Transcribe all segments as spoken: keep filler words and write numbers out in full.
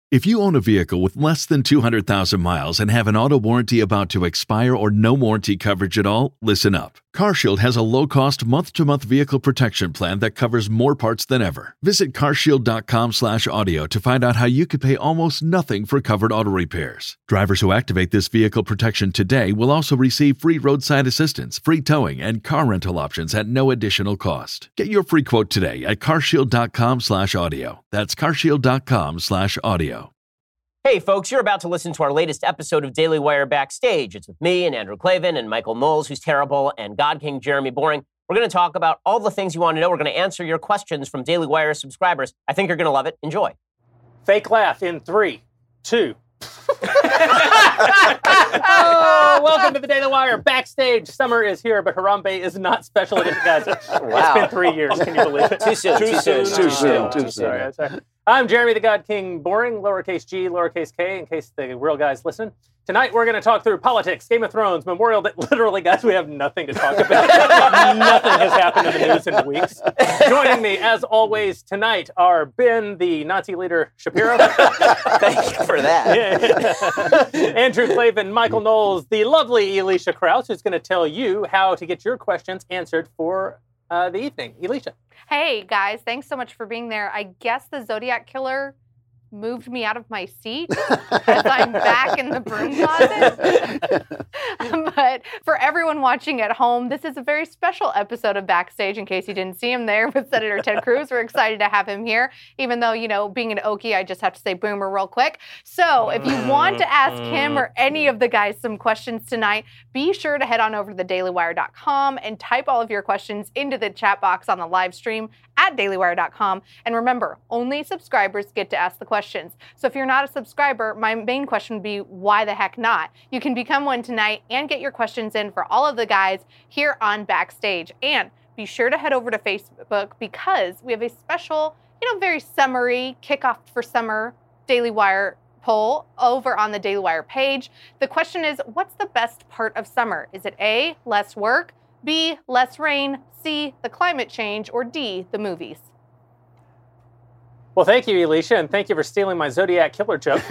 If you own a vehicle with less than two hundred thousand miles and have an auto warranty about to expire or no warranty coverage at all, listen up. CarShield has a low-cost month-to-month vehicle protection plan that covers more parts than ever. Visit carshield.com slash audio to find out how you could pay almost nothing for covered auto repairs. Drivers who activate this vehicle protection today will also receive free roadside assistance, free towing, and car rental options at no additional cost. Get your free quote today at carshield.com slash audio. That's carshield.com slash audio. Hey, folks, you're about to listen to our latest episode of Daily Wire Backstage. It's with me and Andrew Klavan and Michael Knowles, who's terrible, and God King Jeremy Boring. We're going to talk about all the things you want to know. We're going to answer your questions from Daily Wire subscribers. I think you're going to love it. Enjoy. Fake laugh in three, two. Oh, welcome to the Daily Wire Backstage. Summer is here, but Harambe is not special edition, guys. Wow. It's been three years. Can you believe it? Too soon. Too, Too soon. soon. Too Too soon. soon. Too soon. Sorry, sorry. I'm Jeremy the God King Boring, lowercase g, lowercase k, in case the real guys listen. Tonight, we're going to talk through politics, Game of Thrones, Memorial Day. Literally, guys, we have nothing to talk about. Nothing has happened in the news in weeks. Joining me, as always, tonight are Ben, the Nazi leader Shapiro. Thank you for that. Yeah. Andrew Klavan, Michael Knowles, the lovely Elisha Krause, who's going to tell you how to get your questions answered for uh, the evening. Elisha. Hey, guys. Thanks so much for being there. I guess the Zodiac Killer moved me out of my seat as I'm back in the broom closet. But for everyone watching at home, this is a very special episode of Backstage, in case you didn't see him there with Senator Ted Cruz. We're excited to have him here, even though, you know, being an Okie, I just have to say boomer real quick. So if you want to ask him or any of the guys some questions tonight, be sure to head on over to the daily wire dot com and type all of your questions into the chat box on the live stream at daily wire dot com. And remember, only subscribers get to ask the questions. So if you're not a subscriber, my main question would be, why the heck not? You can become one tonight and get your questions in for all of the guys here on Backstage. And be sure to head over to Facebook, because we have a special, you know, very summery kickoff for summer Daily Wire poll over on the Daily Wire page. The question is, what's the best part of summer? Is it A, less work, B, less rain, C, the climate change, or D, the movies? Well, thank you, Elisha, and thank you for stealing my Zodiac Killer joke.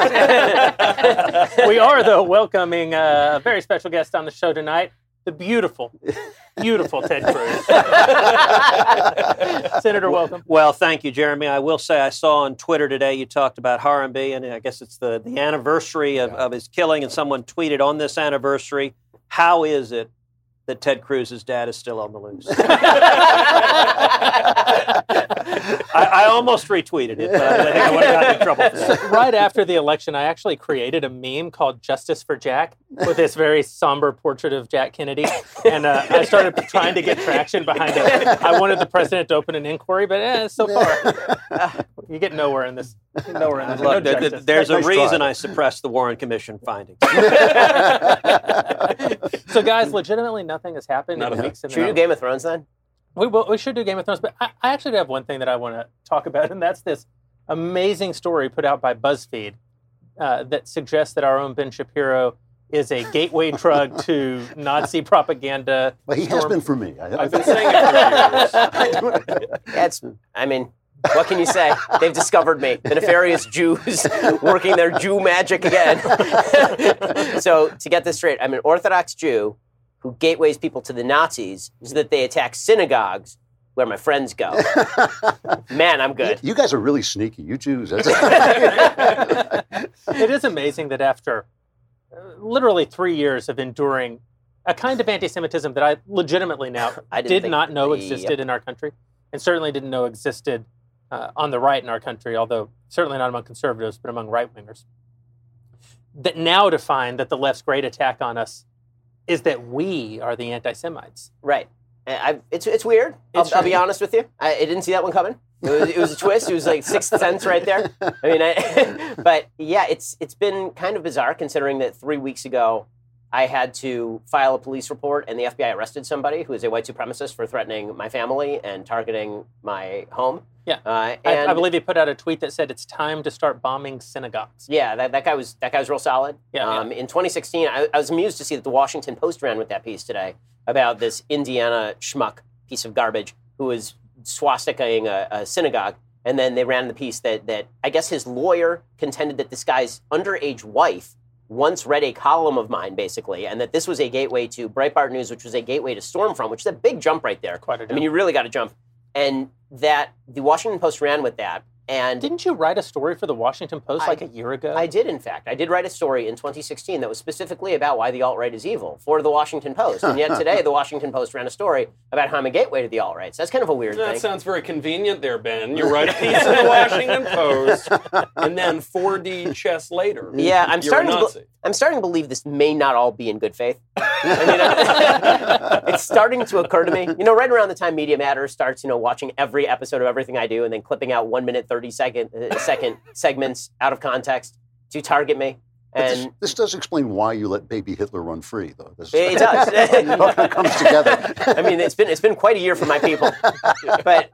We are, though, welcoming a very special guest on the show tonight, the beautiful, beautiful Ted Cruz. Senator, welcome. Well, thank you, Jeremy. I will say I saw on Twitter today you talked about Harambe, and I guess it's the, the anniversary of, of his killing, and someone tweeted on this anniversary, how is it that Ted Cruz's dad is still on the loose? I, I almost retweeted it, but I think I would have gotten in trouble for that. So right after the election, I actually created a meme called Justice for Jack with this very somber portrait of Jack Kennedy. And uh, I started trying to get traction behind it. I wanted the president to open an inquiry, but eh, so far, uh, you get nowhere in this. Nowhere in this. Look, no th- th- there's Nice a reason try. I suppressed the Warren Commission findings. So, guys, legitimately nothing has happened Not in a- weeks. And Should we do Game of Thrones then? We, will, we should do Game of Thrones, but I, I actually have one thing that I want to talk about, and that's this amazing story put out by BuzzFeed uh, that suggests that our own Ben Shapiro is a gateway drug to Nazi propaganda. Well, he has storm. been for me. I, I've been saying it for years. Yeah, it's, I mean, what can you say? They've discovered me. The nefarious Jews working their Jew magic again. So, to get this straight, I'm an Orthodox Jew who gateways people to the Nazis so that they attack synagogues where my friends go. Man, I'm good. You, you guys are really sneaky. You Jews. That's It is amazing that after uh, literally three years of enduring a kind of anti-Semitism that I legitimately now I didn't did think- not know Yep. existed in our country, and certainly didn't know existed uh, on the right in our country, although certainly not among conservatives, but among right-wingers, that now to find that the left's great attack on us is that we are the anti-Semites. Right. And I, it's it's weird. I'll, It's I'll be true. honest with you. I, I didn't see that one coming. It was, it was a twist. It was like sixth sense right there. I mean, I, but yeah, it's it's been kind of bizarre considering that three weeks ago I had to file a police report and the F B I arrested somebody who is a white supremacist for threatening my family and targeting my home. Yeah. Uh, I, and I believe he put out a tweet that said it's time to start bombing synagogues. Yeah, that, that guy was that guy was real solid. Yeah, um, In twenty sixteen, I, I was amused to see that the Washington Post ran with that piece today about this Indiana schmuck piece of garbage who was swastikaing a, a synagogue And then they ran the piece that, that I guess his lawyer contended that this guy's underage wife once read a column of mine, basically, and that this was a gateway to Breitbart News, which was a gateway to Stormfront, which is a big jump right there. Quite a jump. I mean, you really got to jump. And that the Washington Post ran with that. And Didn't you write a story for the Washington Post I- like a year ago? I did, in fact. I did write a story in twenty sixteen that was specifically about why the alt-right is evil for the Washington Post. And yet today, the Washington Post ran a story about how I'm a gateway to the alt-right. So that's kind of a weird That thing. sounds very convenient there, Ben. You write a piece in the Washington Post, and then four D chess later. Yeah, I'm you're starting a to. Nazi. Be- I'm starting to believe this may not all be in good faith. I mean, I- it's starting to occur to me. You know, right around the time Media Matters starts, you know, watching every episode of everything I do, and then clipping out one minute thirty second uh, second segments out of context to target me. But this, And this does explain why you let baby Hitler run free, though. This it does. all comes together. I mean, it's been it's been quite a year for my people. But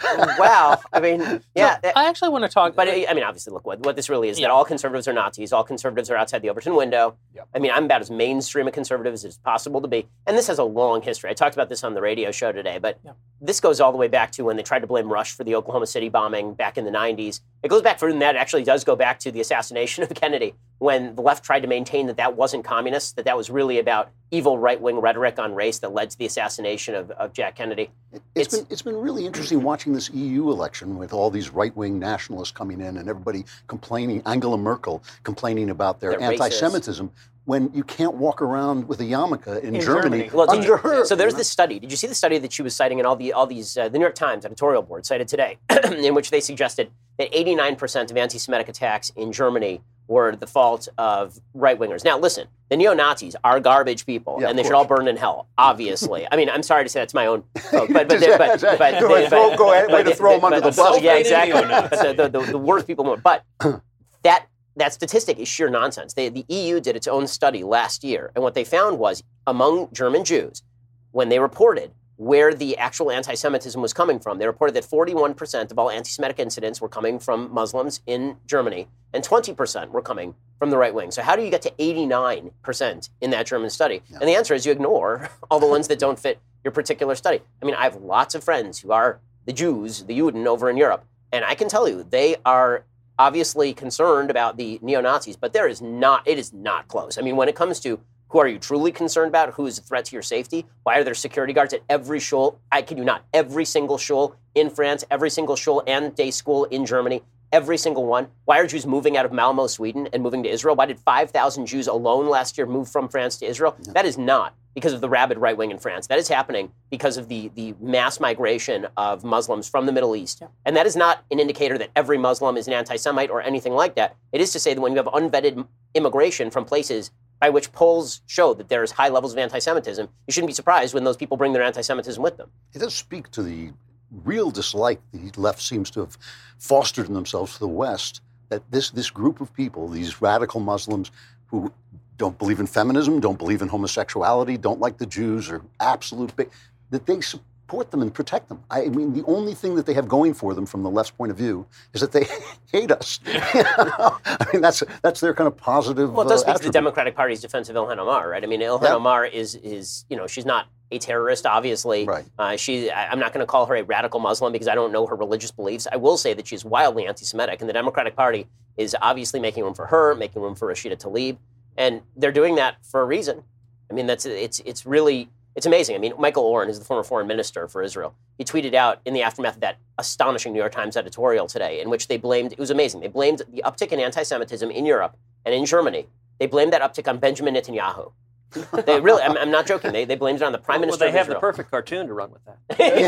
wow, I mean, yeah. that- I actually want to talk. But I mean, obviously, look what what this really is. Yeah. That all conservatives are Nazis. All conservatives are outside the Overton window. Yep. I mean, I'm about as mainstream a conservative as it's possible to be. And this has a long history. I talked about this on the radio show today, but Yeah. this goes all the way back to when they tried to blame Rush for the Oklahoma City bombing back in the nineties. It goes back further than that. It actually does go back to the assassination of Kennedy, when the left tried to maintain that that wasn't communist, that that was really about evil right-wing rhetoric on race that led to the assassination of, of Jack Kennedy. It's It's- been it's been really interesting watching this E U election with all these right-wing nationalists coming in and everybody complaining, Angela Merkel complaining about their They're racist. anti-Semitism, when you can't walk around with a yarmulke in, In Germany, Germany. Well, did under you- her. So there's you know? this study. Did you see the study that she was citing in all the all these uh, the New York Times editorial board cited today, in which they suggested that eighty-nine percent of anti-Semitic attacks in Germany were the fault of right-wingers. Now, listen, the neo-Nazis are garbage people, Yeah, and they of should all course. burn in hell, obviously. I mean, I'm sorry to say that's my own folk, but, but, Just- but, but, but, Go ahead, throw- go ahead, way to but- throw 'em under but- the bus. Yeah, Self-made exactly. neo-Nazis. But the, the, the, the worst people more. But that that statistic is sheer nonsense. They, the E U did its own study last year, and what they found was among German Jews, when they reported where the actual anti-Semitism was coming from, they reported that forty-one percent of all anti-Semitic incidents were coming from Muslims in Germany, and twenty percent were coming from the right wing. So how do you get to eighty-nine percent in that German study? Yeah. And the answer is you ignore all the ones that don't fit your particular study. I mean, I have lots of friends who are the Jews, the Juden over in Europe, and I can tell you they are obviously concerned about the neo-Nazis, but there is not, it is not close. I mean, when it comes to who are you truly concerned about, who is a threat to your safety, why are there security guards at every shul? I kid you not, every single shul in France, every single shul and day school in Germany, every single one. Why are Jews moving out of Malmo, Sweden, and moving to Israel? Why did five thousand Jews alone last year move from France to Israel? Yeah. That is not because of the rabid right wing in France. That is happening because of the, the mass migration of Muslims from the Middle East. Yeah. And that is not an indicator that every Muslim is an anti-Semite or anything like that. It is to say that when you have unvetted immigration from places by which polls show that there is high levels of anti-Semitism, you shouldn't be surprised when those people bring their anti-Semitism with them. It does speak to the real dislike the left seems to have fostered in themselves for the West, that this, this group of people, these radical Muslims who don't believe in feminism, don't believe in homosexuality, don't like the Jews, are absolute big, that they support them and protect them. I mean, the only thing that they have going for them from the left's point of view is that they hate us. You know? I mean, that's that's their kind of positive Well, it does uh, speak to the attribute. Democratic Party's defense of Ilhan Omar, right? I mean, Ilhan Yeah. Omar is, is, you know, she's not a terrorist, obviously. Right. Uh, she, I, I'm not going to call her a radical Muslim because I don't know her religious beliefs. I will say that she's wildly anti-Semitic, and the Democratic Party is obviously making room for her, making room for Rashida Tlaib, and they're doing that for a reason. I mean, that's it's it's really it's amazing. I mean, Michael Oren is the former foreign minister for Israel. He tweeted out in the aftermath of that astonishing New York Times editorial today, in which they blamed, it was amazing, they blamed the uptick in anti-Semitism in Europe and in Germany. They blamed that uptick on Benjamin Netanyahu. They really, I'm, I'm not joking. They, they blamed it on the prime Well, minister they of have the Israel. perfect cartoon to run with that.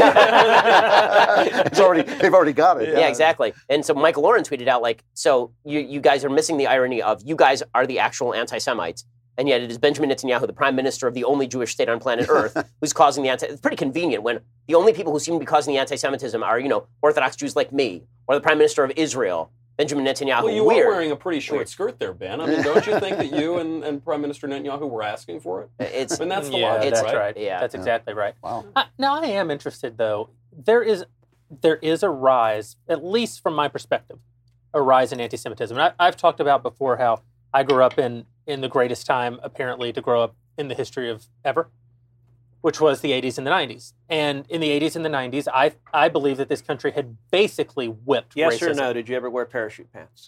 it's already they've already got it. Yeah, exactly. And so Michael Oren tweeted out, like, so you, you guys are missing the irony of you guys are the actual anti-Semites, and yet it is Benjamin Netanyahu, the prime minister of the only Jewish state on planet Earth, who's causing the anti. It's pretty convenient when the only people who seem to be causing the anti-Semitism are, you know, Orthodox Jews like me, or the prime minister of Israel, Benjamin Netanyahu. Well, you Weird. are wearing a pretty short Weird. skirt there, Ben. I mean, don't you think that you and, and Prime Minister Netanyahu were asking for it? It's I mean, that's the yeah, logic, that's right? right. Yeah. That's exactly right. Wow. Uh, now I am interested, though. There is there is a rise, at least from my perspective, a rise in anti-Semitism. And I, I've talked about before how I grew up in in the greatest time, apparently, to grow up in the history of ever. which was the eighties and the nineties. And in the eighties and the nineties, I I believe that this country had basically whipped Yes racism. or no? Did you ever wear parachute pants?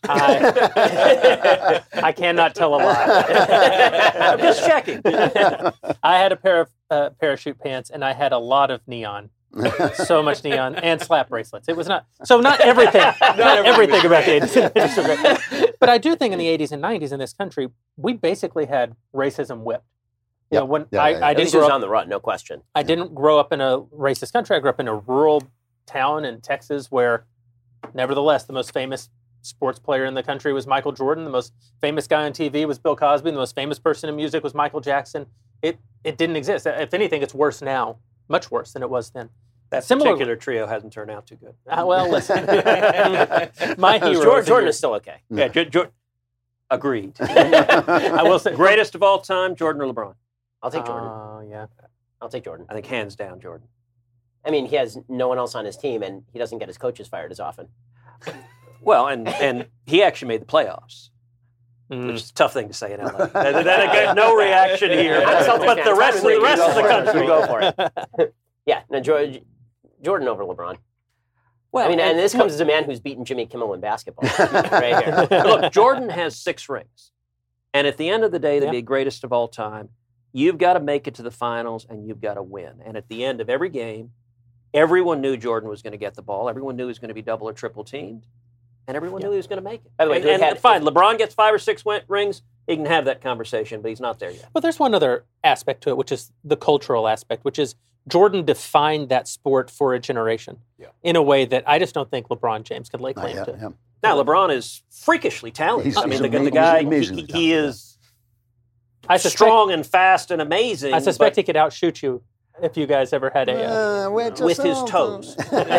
I, I cannot tell a lie. I'm just checking. I had a pair of uh, parachute pants, and I had a lot of neon. So much neon and slap bracelets. It was not so not everything, not, not everything about the eighties and nineties was great. But I do think in the eighties and nineties in this country, we basically had racism whipped. You Yep. know, when Yeah, I, yeah, yeah. I At didn't least it grow was up, on the run, no question. I didn't grow up in a racist country. I grew up in a rural town in Texas where, nevertheless, the most famous sports player in the country was Michael Jordan. The most famous guy on T V was Bill Cosby. The most famous person in music was Michael Jackson. It it didn't exist. If anything, it's worse now, much worse than it was then. That Similar- particular trio hasn't turned out too good. Uh, well, listen, my hero. Jordan, Jordan is still okay. Yeah, J- J- agreed. I will say, Greatest of all time, Jordan or LeBron? I'll take Jordan. Oh yeah. I'll take Jordan. I think hands down, Jordan. I mean, he has no one else on his team, and he doesn't get his coaches fired as often. Well, and and he actually made the playoffs, Mm. which is a tough thing to say in L A. Then I get no reaction here, I'm a Celtics but fan. the It's rest of fine the with me. rest You of the go for it. country. You go for it. Yeah, no, George, Jordan over LeBron. Well, I mean, and and this comes as a man who's beaten Jimmy Kimmel in basketball right here. look, Jordan has six rings. And at the end of the day, to Yeah. be greatest of all time, you've got to make it to the finals and you've got to win. And at the end of every game, everyone knew Jordan was going to get the ball. Everyone knew he was going to be double or triple teamed. And everyone Yeah. knew he was going to make it. By the way, and, who and had- fine, LeBron gets five or six win- rings. He can have that conversation, but he's not there yet. But there's one other aspect to it, which is the cultural aspect, which is Jordan defined that sport for a generation Yeah. in a way that I just don't think LeBron James could lay Not claim yet, to. yeah. Now, LeBron is freakishly talented. He's- I mean, he's the, ama- the guy, he's amazingly he, he talented, is I suspect, strong and fast and amazing. I suspect but he could outshoot you if you guys ever had a. Uh, Uh, wait with his till- toes.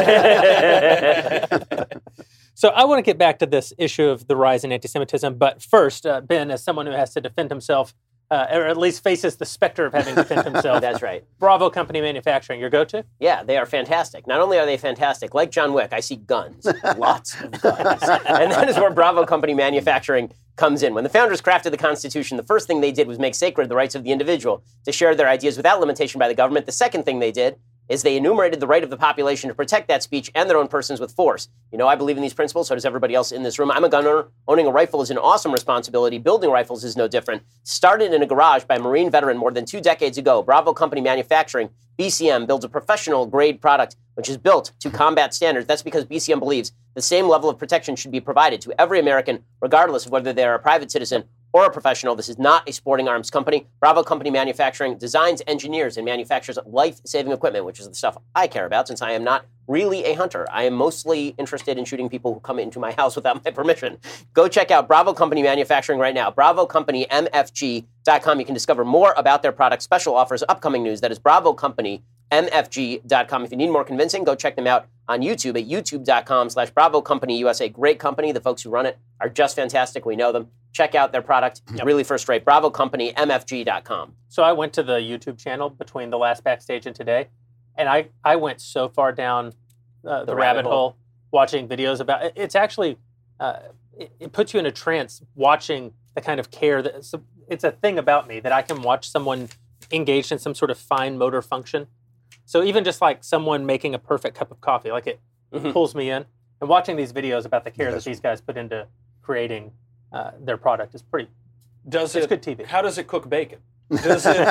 So I want to get back to this issue of the rise in anti-Semitism, but first, uh, Ben, as someone who has to defend himself, uh, or at least faces the specter of having to defend himself, That's right. Bravo Company Manufacturing, your go-to? Yeah, they are fantastic. Not only are they fantastic, like John Wick, I see guns, lots of guns. And that is where Bravo Company Manufacturing comes in. When the founders crafted the Constitution, the first thing they did was make sacred the rights of the individual to share their ideas without limitation by the government. The second thing they did is they enumerated the right of the population to protect that speech and their own persons with force. You know, I believe in these principles, so does everybody else in this room. I'm a gun owner. Owning a rifle is an awesome responsibility. Building rifles is no different. Started in a garage by a Marine veteran more than two decades ago, Bravo Company Manufacturing, B C M, builds a professional grade product which is built to combat standards. That's because B C M believes the same level of protection should be provided to every American, regardless of whether they're a private citizen or a professional. This is not a sporting arms company. Bravo Company Manufacturing designs, engineers, and manufactures life-saving equipment, which is the stuff I care about since I am not really a hunter. I am mostly interested in shooting people who come into my house without my permission. Go check out Bravo Company Manufacturing right now, bravo company m f g dot com. You can discover more about their products, special offers, upcoming news. That is bravo company m f g dot com. If you need more convincing, go check them out on YouTube at youtube dot com slash Bravo Company U S A. Great company. The folks who run it are just fantastic. We know them. Check out their product. It's really first rate. bravo company m f g dot com. So I went to the YouTube channel between the last backstage and today, and I, I went so far down uh, the, The rabbit, rabbit hole. hole. watching videos about it. It's actually, uh, it, it puts you in a trance watching the kind of care that, it's a, it's a thing about me that I can watch someone engaged in some sort of fine motor function. So even just like someone making a perfect cup of coffee, like it Mhm. pulls me in. And watching these videos about the care Yes. that these guys put into creating uh, their product is pretty, Does it's it? good T V. How does it cook bacon? Does it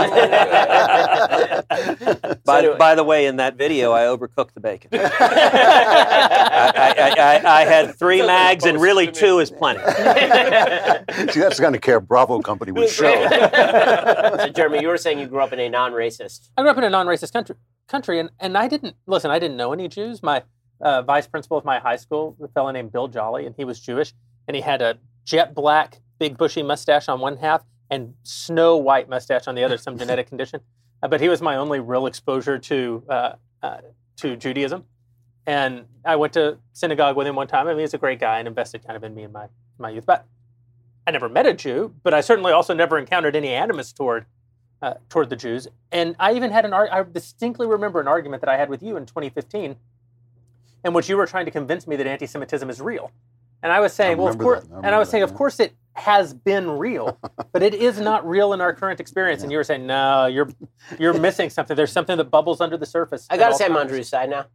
do? By, So- by the way, in that video, I overcooked the bacon. I, I, I, I had three Sounds like mags, and really supposed to me. two is plenty. See, that's the kind of care Bravo Company would show. So, Jeremy, you were saying you grew up in a non-racist. I grew up in a non-racist country, country, and, and I didn't listen. I didn't know any Jews. My uh, vice principal of my high school, a fellow named Bill Jolly, and he was Jewish, and he had a jet black, big bushy mustache on one half and snow white mustache on the other, some genetic condition. Uh, but he was my only real exposure to uh, uh, to Judaism, and I went to synagogue with him one time. I mean, he's a great guy and invested kind of in me in my my youth. But I never met a Jew, but I certainly also never encountered any animus toward. Uh, toward the Jews. And I even had an ar- I distinctly remember an argument that I had with you in twenty fifteen in which you were trying to convince me that anti-Semitism is real. And I was saying, I well, of remember course, that. I and I was remember saying, that, of yeah. course it has been real, but it is not real in our current experience. And you were saying, no, you're you're missing something. There's something that bubbles under the surface. I got to say, I'm on Drew's side now.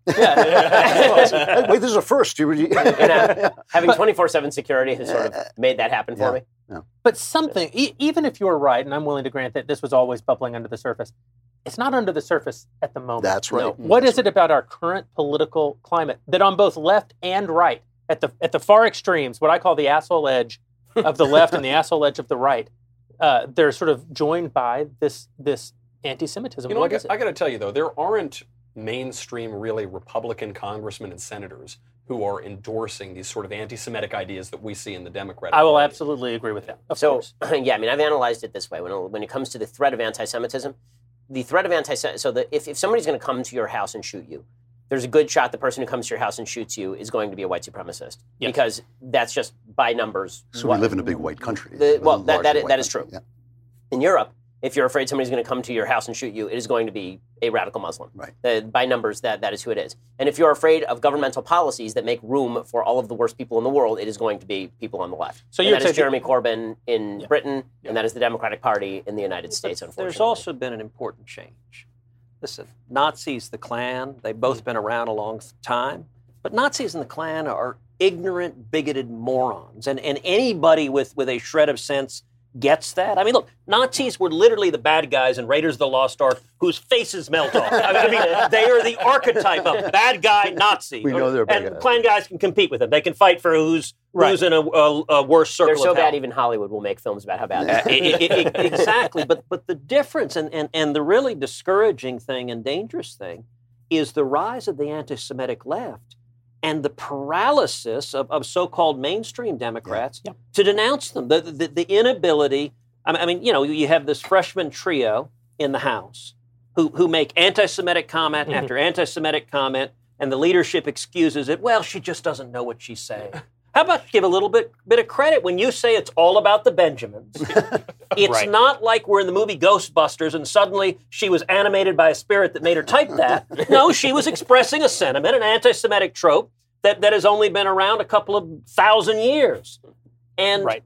Hey, wait, this is a first. You, you, You know, having twenty-four seven security has sort of made that happen for Yeah. me. Yeah. But something, e- even if you're right, and I'm willing to grant that this was always bubbling under the surface, it's not under the surface at the moment. That's right. No. What is it about our current political climate that on both left and right, at the at the far extremes, what I call the asshole edge of the left and the asshole edge of the right, uh, they're sort of joined by this this anti-Semitism? You know, What I is got, it? I got to tell you though, there aren't mainstream, really Republican congressmen and senators who are endorsing these sort of anti-Semitic ideas that we see in the Democratic I will Party. absolutely agree with that. Of So, course. yeah, I mean, I've analyzed it this way. When it, when it comes to the threat of anti-Semitism, the threat of anti so the, if, if somebody's going to come to your house and shoot you, there's a good shot the person who comes to your house and shoots you is going to be a white supremacist. Yes. Because that's just by numbers. So what- we live in a big white country. The- a well, that- that largely is- white that is country. true. In Europe, if you're afraid somebody's going to come to your house and shoot you, it is going to be a radical Muslim. Right. Uh, by numbers, that, that is who it is. And if you're afraid of governmental policies that make room for all of the worst people in the world, it is going to be people on the left. So and you'd that say is that- Jeremy Corbyn in Yeah. Britain, and that is the Democratic Party in the United States, But unfortunately. there's also been an important change. Listen, Nazis, the Klan, they've both been around a long time, but Nazis and the Klan are ignorant, bigoted morons. And, and anybody with, with a shred of sense gets that. I mean, look, Nazis were literally the bad guys in Raiders of the Lost Ark whose faces melt off. I mean, they are the archetype of bad guy Nazi. We know they're bad And guys. Klan guys can compete with them. They can fight for who's, Right. who's in a, a, a worse circle They're so of hell. bad, even Hollywood will make films about how bad they Uh, are. i- i- i- exactly. But but the difference and, and, and the really discouraging thing and dangerous thing is the rise of the anti-Semitic left and the paralysis of, of so-called mainstream Democrats Yeah. to denounce them. The, the, the inability, I mean, I mean, you know, you have this freshman trio in the House who, who make anti-Semitic comment Mhm. after anti-Semitic comment, and the leadership excuses it. Well, she just doesn't know what she's saying. How about you give a little bit bit of credit when you say it's all about the Benjamins? It's Right. not like we're in the movie Ghostbusters and suddenly she was animated by a spirit that made her type that. No, she was expressing a sentiment, an anti-Semitic trope that, that has only been around a couple of thousand years. And Right.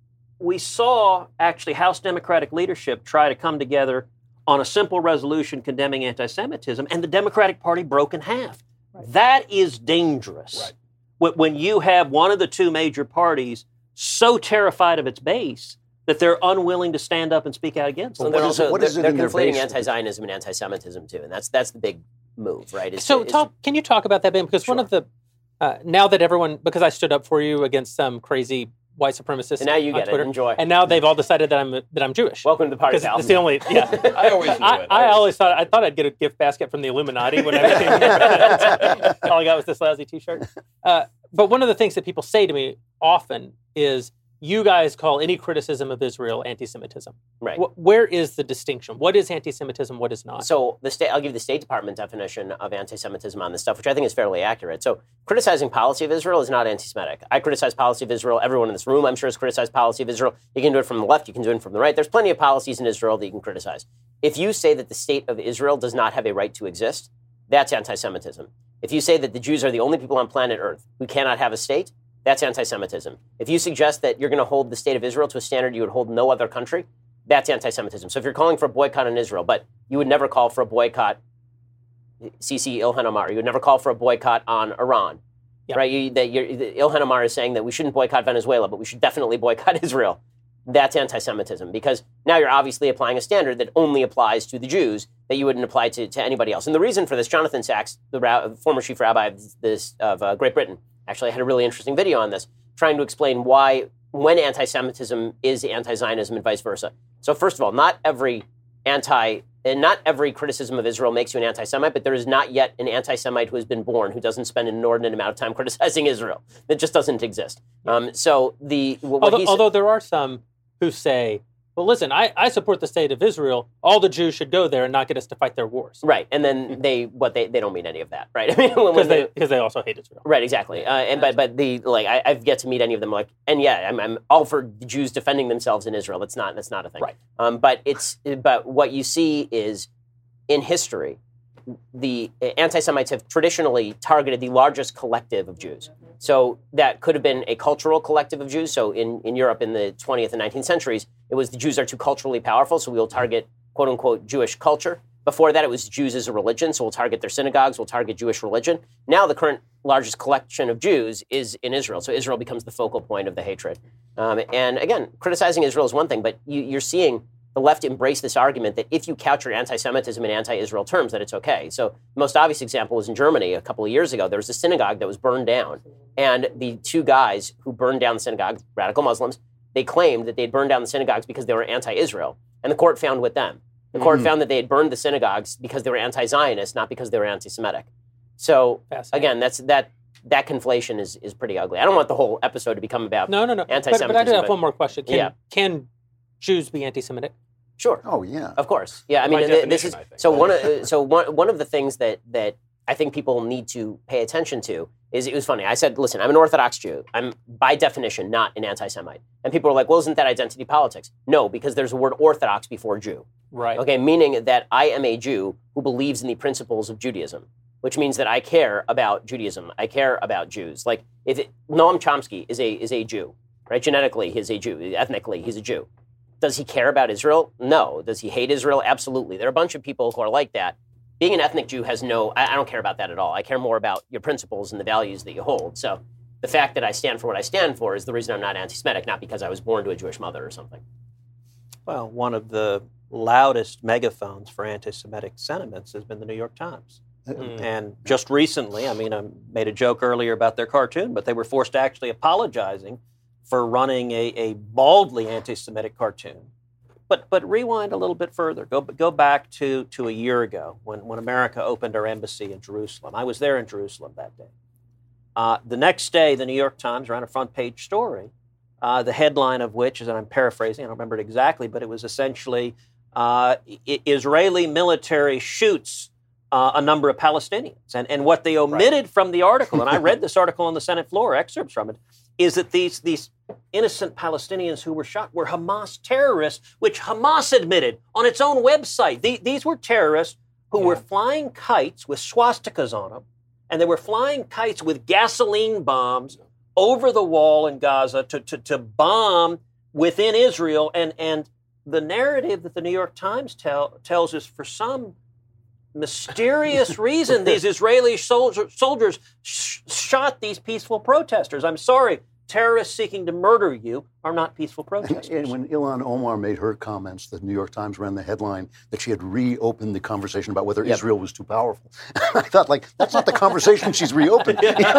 we saw actually House Democratic leadership try to come together on a simple resolution condemning anti-Semitism, and the Democratic Party broke in half. That is dangerous. Right. When- When you have one of the two major parties so terrified of its base that they're unwilling to stand up and speak out against Well, them. they're what is it- also what they're, is it they're in their conflating base? anti-Zionism and anti-Semitism too, and that's that's the big move, right? Is So, to- is talk. Can you talk about that, Ben? Because one Sure. of the uh, now that everyone, because I stood up for you against some crazy white supremacist And now you on get it. Twitter, Enjoy. and now they've all decided that I'm that I'm Jewish. Welcome to the party, Because pal. it's the only. Yeah. I always knew I, it. I always thought I thought I'd get a gift basket from the Illuminati when I became all I got was this lousy T-shirt. Uh, but one of the things that people say to me often is, "You guys call any criticism of Israel anti-Semitism." Right. Wh- where is the distinction? What is anti-Semitism? What is not? So the state, I'll give you the State Department definition of anti-Semitism on this stuff, which I think is fairly accurate. So criticizing policy of Israel is not anti-Semitic. I criticize policy of Israel. Everyone in this room, I'm sure, has criticized policy of Israel. You can do it from the left. You can do it from the right. There's plenty of policies in Israel that you can criticize. If you say that the state of Israel does not have a right to exist, that's anti-Semitism. If you say that the Jews are the only people on planet Earth who cannot have a state, that's anti-Semitism. If you suggest that you're going to hold the state of Israel to a standard you would hold no other country, that's anti-Semitism. So if you're calling for a boycott on Israel, but you would never call for a boycott, Sisi Ilhan Omar, you would never call for a boycott on Iran, Yeah. right? You, that you're, the, Ilhan Omar is saying that we shouldn't boycott Venezuela, but we should definitely boycott Israel. That's anti-Semitism, because now you're obviously applying a standard that only applies to the Jews that you wouldn't apply to, to anybody else. And the reason for this, Jonathan Sachs, the ra- former chief rabbi of, this, of uh, Great Britain, actually had a really interesting video on this, trying to explain why, when anti-Semitism is anti-Zionism and vice versa. So first of all, not every anti, and not every criticism of Israel makes you an anti-Semite, but there is not yet an anti-Semite who has been born who doesn't spend an inordinate amount of time criticizing Israel. That just doesn't exist. Um, so the what although, he although there are some who say, well, listen, I, I support the state of Israel. All the Jews should go there and not get us to fight their wars. right, and then they what they, they don't mean any of that, right? I mean, when, Because when they, they, because they also hate Israel. right, exactly. Uh, and but but the like I, I've yet to meet any of them. Like, and yeah, I'm, I'm all for the Jews defending themselves in Israel. That's not that's not a thing. Right. Um, but it's but what you see is in history the anti-Semites have traditionally targeted the largest collective of Jews. So that could have been a cultural collective of Jews. So in, in Europe in the twentieth and nineteenth centuries, it was the Jews are too culturally powerful, so we'll target quote-unquote Jewish culture. Before that, it was Jews as a religion, so we'll target their synagogues, we'll target Jewish religion. Now the current largest collection of Jews is in Israel, so Israel becomes the focal point of the hatred. Um, and again, criticizing Israel is one thing, but you, you're seeing the left embrace this argument that if you couch your anti-Semitism in anti-Israel terms, that it's okay. So the most obvious example was in Germany a couple of years ago. There was a synagogue that was burned down, and the two guys who burned down the synagogue, radical Muslims, they claimed that they'd burned down the synagogues because they were anti-Israel, and the court found with them. The court mm-hmm. found that they had burned the synagogues because they were anti-Zionist, not because they were anti-Semitic. So again, that's that that conflation is is pretty ugly. I don't want the whole episode to become about no, no, no. anti-Semitism. But, but I do have one more question. Can, yeah. can Jews be anti-Semitic? Sure. Oh yeah. Of course. Yeah. I mean, By th- this definition, is I think. so one. Of, so one one of the things that that I think people need to pay attention to is it was funny. I said, listen, I'm an Orthodox Jew. I'm by definition not an anti-Semite, and people are like, well, isn't that identity politics? No, because there's a word Orthodox before Jew. Right. Okay, meaning that I am a Jew who believes in the principles of Judaism, which means that I care about Judaism. I care about Jews. Like if it, Noam Chomsky is a is a Jew, right? Genetically, he's a Jew. Ethnically, he's a Jew. Does he care about Israel? No. Does he hate Israel? Absolutely. There are a bunch of people who are like that. Being an ethnic Jew has no, I, I don't care about that at all. I care more about your principles and the values that you hold. So the fact that I stand for what I stand for is the reason I'm not anti-Semitic, not because I was born to a Jewish mother or something. Well, one of the loudest megaphones for anti-Semitic sentiments has been the New York Times. Mm. And just recently, I mean, I made a joke earlier about their cartoon, but they were forced to actually apologizing for running a, a baldly anti-Semitic cartoon. But but rewind a little bit further. Go go back to, to a year ago when, when America opened our embassy in Jerusalem. I was there in Jerusalem that day. Uh, the next day, the New York Times ran a front page story, uh, the headline of which is, and I'm paraphrasing, I don't remember it exactly, but it was essentially uh, I- Israeli military shoots uh, a number of Palestinians. And, and what they omitted right. from the article, and I read this article on the Senate floor, excerpts from it, is that these these innocent Palestinians who were shot were Hamas terrorists, which Hamas admitted on its own website. The, these were terrorists who yeah. were flying kites with swastikas on them, and they were flying kites with gasoline bombs over the wall in Gaza to, to, to bomb within Israel. And, and the narrative that the New York Times tell, tells us for some mysterious reason, these Israeli soldier, soldiers sh- shot these peaceful protesters. I'm sorry, terrorists seeking to murder you are not peaceful protesters. And, and when Ilhan Omar made her comments, the New York Times ran the headline that she had reopened the conversation about whether yep. Israel was too powerful. I thought, like, that's not the conversation she's reopened.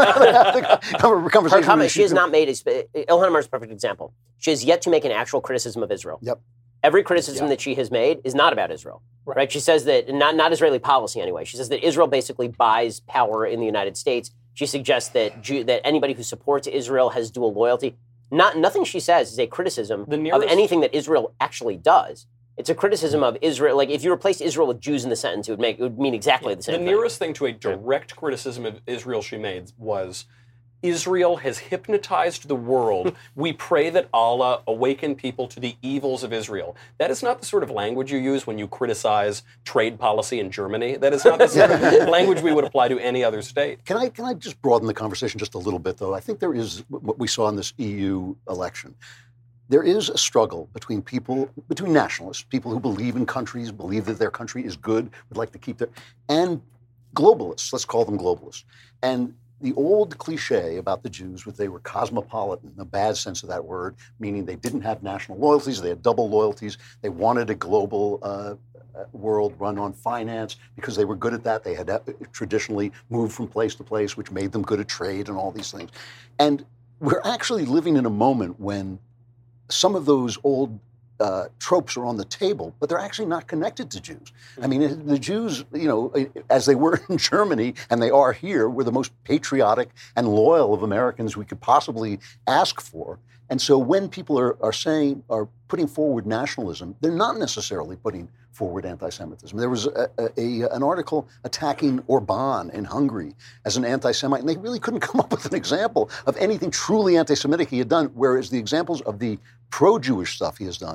the conversation her comment, she has not made, a, Ilhan Omar is a perfect example. She has yet to make an actual criticism of Israel. Yep. Every criticism yeah. that she has made is not about Israel, right. right? She says that, not, not Israeli policy anyway, she says that Israel basically buys power in the United States. She suggests that Jew, that anybody who supports Israel has dual loyalty. Not Nothing she says is a criticism nearest, of anything that Israel actually does. It's a criticism of Israel. Like, if you replaced Israel with Jews in the sentence, it would make it would mean exactly the same the thing. The nearest thing to a direct criticism of Israel she made was, Israel has hypnotized the world. We pray that Allah awaken people to the evils of Israel. That is not the sort of language you use when you criticize trade policy in Germany. That is not the sort of language we would apply to any other state. Can I can I just broaden the conversation just a little bit, though? I think there is what we saw in this E U election. There is a struggle between people, between nationalists, people who believe in countries, believe that their country is good, would like to keep their, and globalists. Let's call them globalists. And the old cliche about the Jews was they were cosmopolitan, in the bad sense of that word, meaning they didn't have national loyalties, they had double loyalties, they wanted a global uh, world run on finance because they were good at that. They had uh, traditionally moved from place to place, which made them good at trade and all these things. And we're actually living in a moment when some of those old Uh, tropes are on the table, but they're actually not connected to Jews. I mean, the Jews, you know, as they were in Germany and they are here, were the most patriotic and loyal of Americans we could possibly ask for. And so when people are, are saying, are putting forward nationalism, they're not necessarily putting forward anti-Semitism. There was a, a, a, an article attacking Orban in Hungary as an anti-Semite, and they really couldn't come up with an example of anything truly anti-Semitic he had done, whereas the examples of the pro-Jewish stuff he has done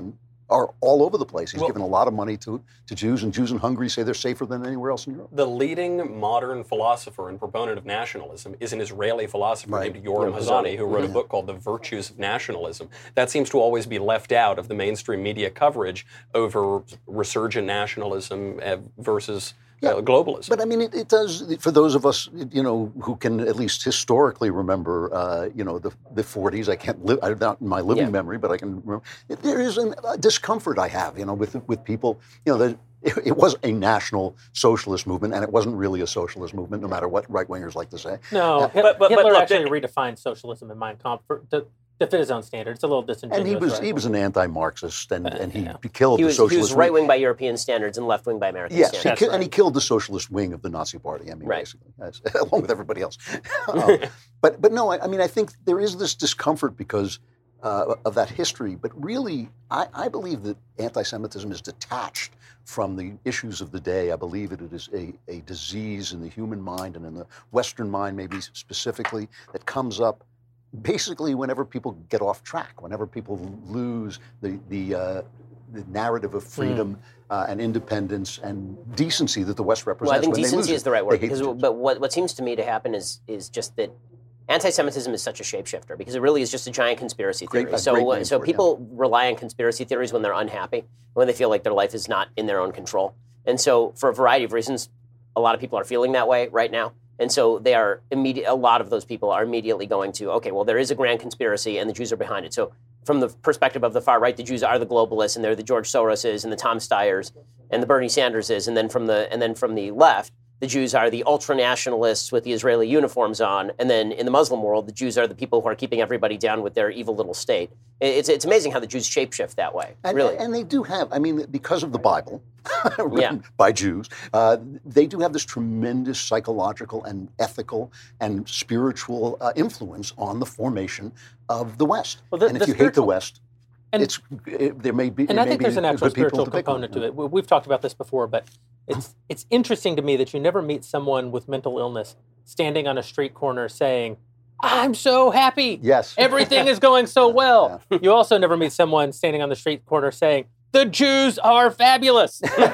are all over the place. He's Well- given a lot of money to, to Jews, and Jews in Hungary say they're safer than anywhere else in Europe. The leading modern philosopher and proponent of nationalism is an Israeli philosopher Right. named Yoram Yeah, Hazani, who wrote a book called The Virtues of Nationalism. That seems to always be left out of the mainstream media coverage over resurgent nationalism uh, versus uh, globalism. But I mean, it, it does, for those of us, you know, who can at least historically remember, uh, you know, the, the forties, I can't live, I'm not in my living Yeah. memory, but I can remember, there is an, a discomfort I have, you know, with, with people, you know, that it, it was a national socialist movement, and it wasn't really a socialist movement, no matter what right-wingers like to say. No, Yeah. Hit- But- but- but Hitler look, actually that- redefined socialism in Mein Kampf for, to, to fit his own standards. It's a little disingenuous. And he was right? he was an anti-Marxist, and, and he Yeah. killed He the was, he socialist was wing. right wing by European standards and left wing by American Yes, he standards. ki- and he killed the socialist wing of the Nazi Party. I mean, Right. basically, as- along with everybody else. um, but but no, I, I mean, I think there is this discomfort because uh, of that history. But really, I, I believe that anti-Semitism is detached from the issues of the day. I believe that it is a, a disease in the human mind and in the Western mind, maybe specifically, that comes up basically whenever people get off track, whenever people lose the the, uh, the narrative of freedom uh, and independence and decency that the West represents. Well, I think when they lose decency it. is the right They word. hate Because, the Jews. but what, what seems to me to happen is is just that anti-Semitism is such a shapeshifter because it really is just a giant conspiracy Great- theory. a so great uh, name so for it, yeah. people rely on conspiracy theories when they're unhappy, when they feel like their life is not in their own control. And so for a variety of reasons, a lot of people are feeling that way right now. And so they are immediate. A lot of those people are immediately going to, okay, well, there is a grand conspiracy, and the Jews are behind it. So, from the perspective of the far right, the Jews are the globalists, and they're the George Soroses and the Tom Steyers and the Bernie Sanderses. And then from the and then from the left, the Jews are the ultra-nationalists with the Israeli uniforms on. And then in the Muslim world, the Jews are the people who are keeping everybody down with their evil little state. It's it's amazing how the Jews shapeshift that way. And, really. and they do have, I mean, because of the Bible, written Yeah. by Jews, uh, they do have this tremendous psychological and ethical and spiritual uh, influence on the formation of the West. Well, the- and if the you hate the spiritual- West, and- it's it, there may be. And there I may think be there's an actual good people spiritual to pick on. component to it. We- We've talked about this before, but it's it's interesting to me that you never meet someone with mental illness standing on a street corner saying, "I'm so happy. Yes. Everything is going so well." You also never meet someone standing on the street corner saying, "The Jews are fabulous. Look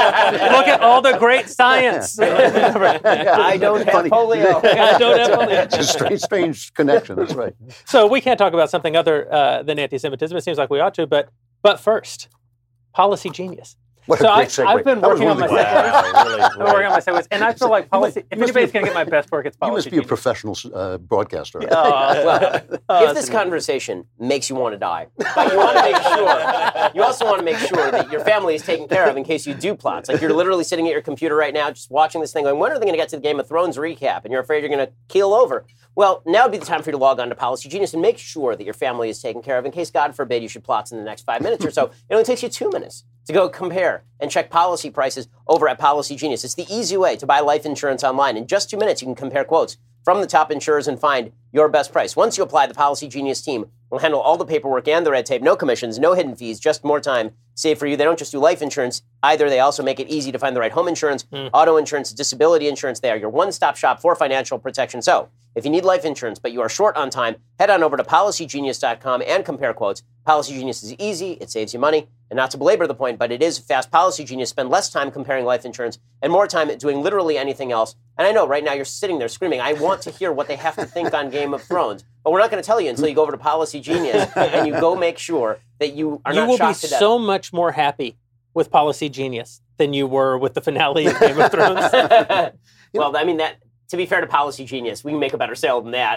at all the great science." I don't have Funny. polio. I don't have polio. It's a strange, strange connection. That's right. So we can't talk about something other uh, than anti-Semitism. It seems like we ought to, but but first, Policy Genius. What So a I- great segue. I've been That was working one on of my the segues. great- I'm working on my segues, and I feel like policy. You If must be anybody's a- going to get my best work, it's You Policy must be a Genius. professional uh, broadcaster. Oh, well, oh, If that's this a- conversation makes you want to die, but you want to make sure, you also want to make sure that your family is taken care of in case you do plots. Like you're literally sitting at your computer right now, just watching this thing, going, when are they going to get to the Game of Thrones recap? And you're afraid you're going to keel over. Well, now would be the time for you to log on to Policy Genius and make sure that your family is taken care of in case, God forbid, you should plots in the next five minutes or so. It only takes you two minutes to go compare and check policy prices over at Policy Genius. It's the easy way to buy life insurance online. In just two minutes, you can compare quotes from the top insurers and find your best price. Once you apply, the Policy Genius team will handle all the paperwork and the red tape. No commissions, no hidden fees, just more time saved for you. They don't just do life insurance either. They also make it easy to find the right home insurance, auto insurance, disability insurance. They are your one-stop shop for financial protection. So if you need life insurance, but you are short on time, head on over to policy genius dot com and compare quotes. Policy Genius is easy. It saves you money. And not to belabor the point, but it is fast. Policy Genius spend less time comparing life insurance and more time doing literally anything else. And I know right now you're sitting there screaming, I want to hear what they have to think on Game of Thrones. But we're not going to tell you until you go over to Policy Genius and you go make sure that you are you not will be shocked to death. so much more happy with Policy Genius than you were with the finale of Game of Thrones. Well, I mean, that. To be fair to Policy Genius, we can make a better sale than that.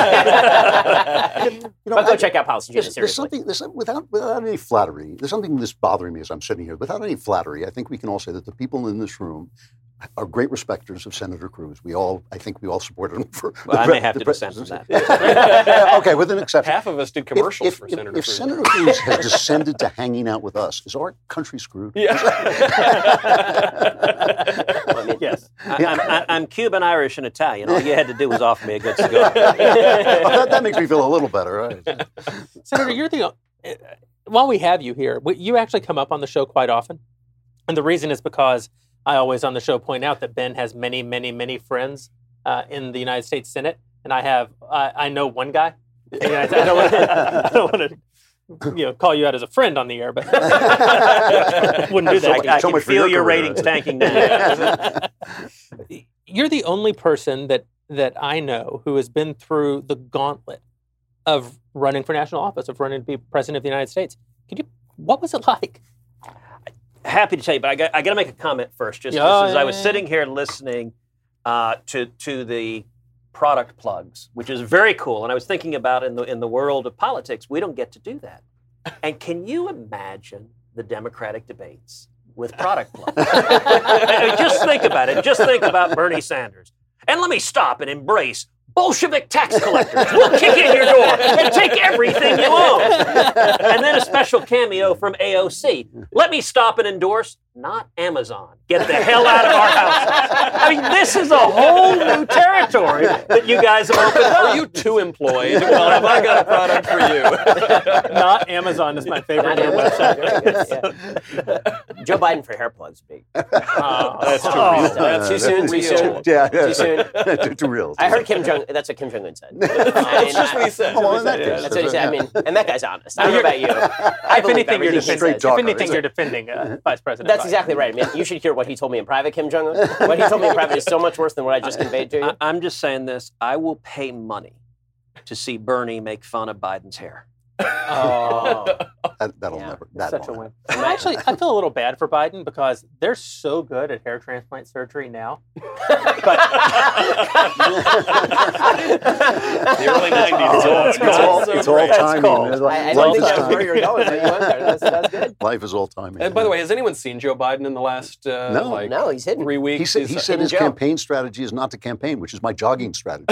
I mean, You know, but go I- check out Policy There's, Genius, there's seriously. something, there's some, without, without any flattery, there's something that's bothering me as I'm sitting here. Without any flattery, I think we can all say that the people in this room are great respecters of Senator Cruz. We all, I think we all supported him for. Well, the I pre- may have the to dissent from that. that. Okay, with an exception. Half of us did If- commercials if, for if, Senator if Cruz. Senator Cruz has descended to hanging out with us, is our country screwed? I mean, Yes. I, I'm, I, I'm Cuban, Irish, and Italian. All you had to do was offer me a good cigar. Well, that, that makes me feel a little better. Right? Senator, you're the. Uh, while we have you here, we- you actually come up on the show quite often. And the reason is because I always on the show point out that Ben has many, many, many friends uh, in the United States Senate. And I have, I I know one guy. I don't want to, I don't want to you know, call you out as a friend on the air, but wouldn't do that. I, I So can much for feel your your career. ratings tanking down. You're the only person that that I know who has been through the gauntlet of running for national office, of running to be president of the United States. Could you? What was it like? Happy to tell you, but I got, I got to make a comment first. Just, Yeah, just as yeah, I was yeah. sitting here listening uh, to to the product plugs, which is very cool, and I was thinking about in the in the world of politics, we don't get to do that. And can you imagine the Democratic debates with product plugs? I mean, just think about it. Just think about Bernie Sanders. And let me stop and embrace Bolshevik tax collectors. We'll kick in your door and take everything you own. And then a special cameo from A O C. Let me stop and endorse, not Amazon. Get the hell out of our house. I mean, this is a whole new territory that you guys have opened up. Are you too employed? Well, have I got a product for you? Not Amazon is my favorite Not new website. Very good, yeah. Joe Biden for hair plugs, big. Oh, That's too oh. real. Uh, too soon, too soon. Yeah, yeah. Too soon. too, too real. I heard Kim Jong. That's what Kim Jong Un said. That's just what he said. Oh, well, in that case, That's what he said. I mean, and that guy's honest. I don't know about you. I If believe anything, you're everything he defending. Straight says. talker, If anything, isn't you're it? defending uh, Vice President. That's Biden. exactly right. I mean, you should hear what he told me in private, Kim Jong Un. What he told me in private is so much worse than what I just conveyed to you. I, I'm just saying this. I will pay money to see Bernie make fun of Biden's hair. Oh. That, that'll Yeah, never. It's That such a won't win. Well, actually, I feel a little bad for Biden because they're so good at hair transplant surgery now. But The early nineties. It's all, it's all, So it's all great. timing. cool. There's I, I life don't think is that was where timing. you were going, but you went there. That's, that's good. Life is all timing. And by the way, has anyone seen Joe Biden in the last uh, No. like No, he's hidden. three weeks? he said, he He's- said his Joe. campaign strategy is not to campaign, which is my jogging strategy.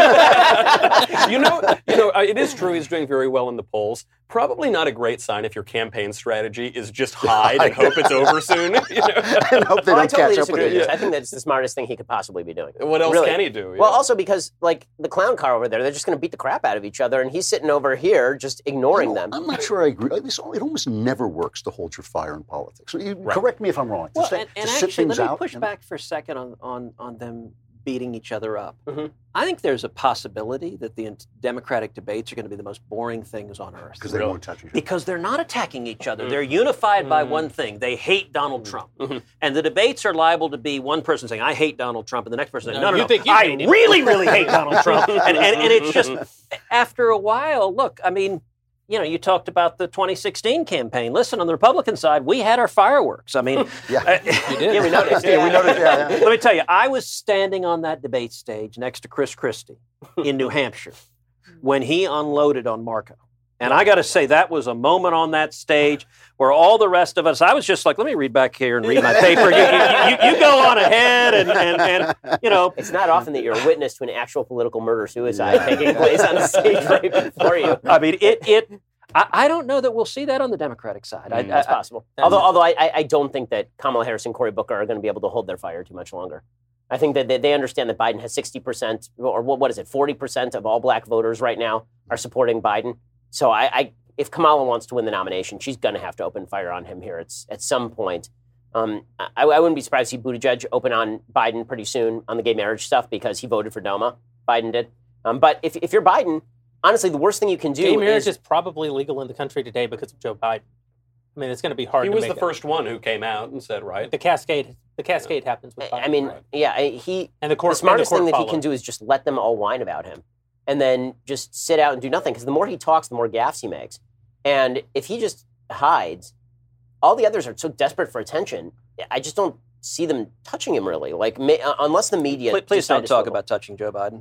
you know, you know, uh, it is true he's doing very well in the polls. Probably not a great sign if your campaign strategy is just hide and hope it's over soon. You know? and hope they Oh, I don't totally catch up disagree with with it. this. I think that's the smartest thing he could possibly be doing. What else Really. can he do? Well, Yeah. also because like the clown car over there, they're just going to beat the crap out of each other, and he's sitting over here just ignoring You know, them. I'm not sure I agree. At least It almost never works to hold your fire in politics. So you, Correct me if I'm wrong. To, Well, say- and, to and sit actually, things let me out. push you know? back for a second on, on, on them beating each other up. Mhm. I think there's a possibility that the Democratic debates are going to be the most boring things on earth. Because they won't touch each other. Because they're not attacking each other. They're unified by one thing. They hate Donald Trump. And the debates are liable to be one person saying, I hate Donald Trump, and the next person saying, No, no, no, you no, think you I hate him." really, really hate Donald Trump. And, and, and it's just, after a while, look, I mean, you know, you talked about the twenty sixteen campaign. Listen, on the Republican side, we had our fireworks. I mean, Yeah. uh, Yeah, we noticed. Yeah, we noticed. Yeah, yeah. let me tell you, I was standing on that debate stage next to Chris Christie in New Hampshire when he unloaded on Marco. And I got to say, that was a moment on that stage where all the rest of us, I was just like, let me read back here and read my paper. You, you, you, you go on ahead and, and, and, you know. It's not often that you're a witness to an actual political murder-suicide taking place on the stage right before you. I mean, it, it, I, I don't know that we'll see that on the Democratic side. I, That's I- possible. Although, although I, I- I don't think that Kamala Harris and Cory Booker are going to be able to hold their fire too much longer. I think that they, they understand that Biden has sixty percent, or what, what is it, forty percent of all black voters right now are supporting Biden. So I, I if Kamala wants to win the nomination, she's going to have to open fire on him here at, at some point. Um, I, I wouldn't be surprised to see Buttigieg open on Biden pretty soon on the gay marriage stuff because he voted for DOMA. Biden did. Um, but if, if you're Biden, honestly, the worst thing you can do gay marriage is... is probably legal in the country today because of Joe Biden. I mean, it's going to be hard He to was make the it. first one who came out and said, right? The cascade, the cascade happens with Biden. I mean, Right. yeah, I- he... and the court, the smartest and the thing court that he can followed. do is just let them all whine about him and then just sit out and do nothing. Because the more he talks, the more gaffes he makes. And if he just hides, all the others are so desperate for attention. I just don't see them touching him really. Like, ma- uh, unless the media. Please, please decide don't to talk swivel. about touching Joe Biden.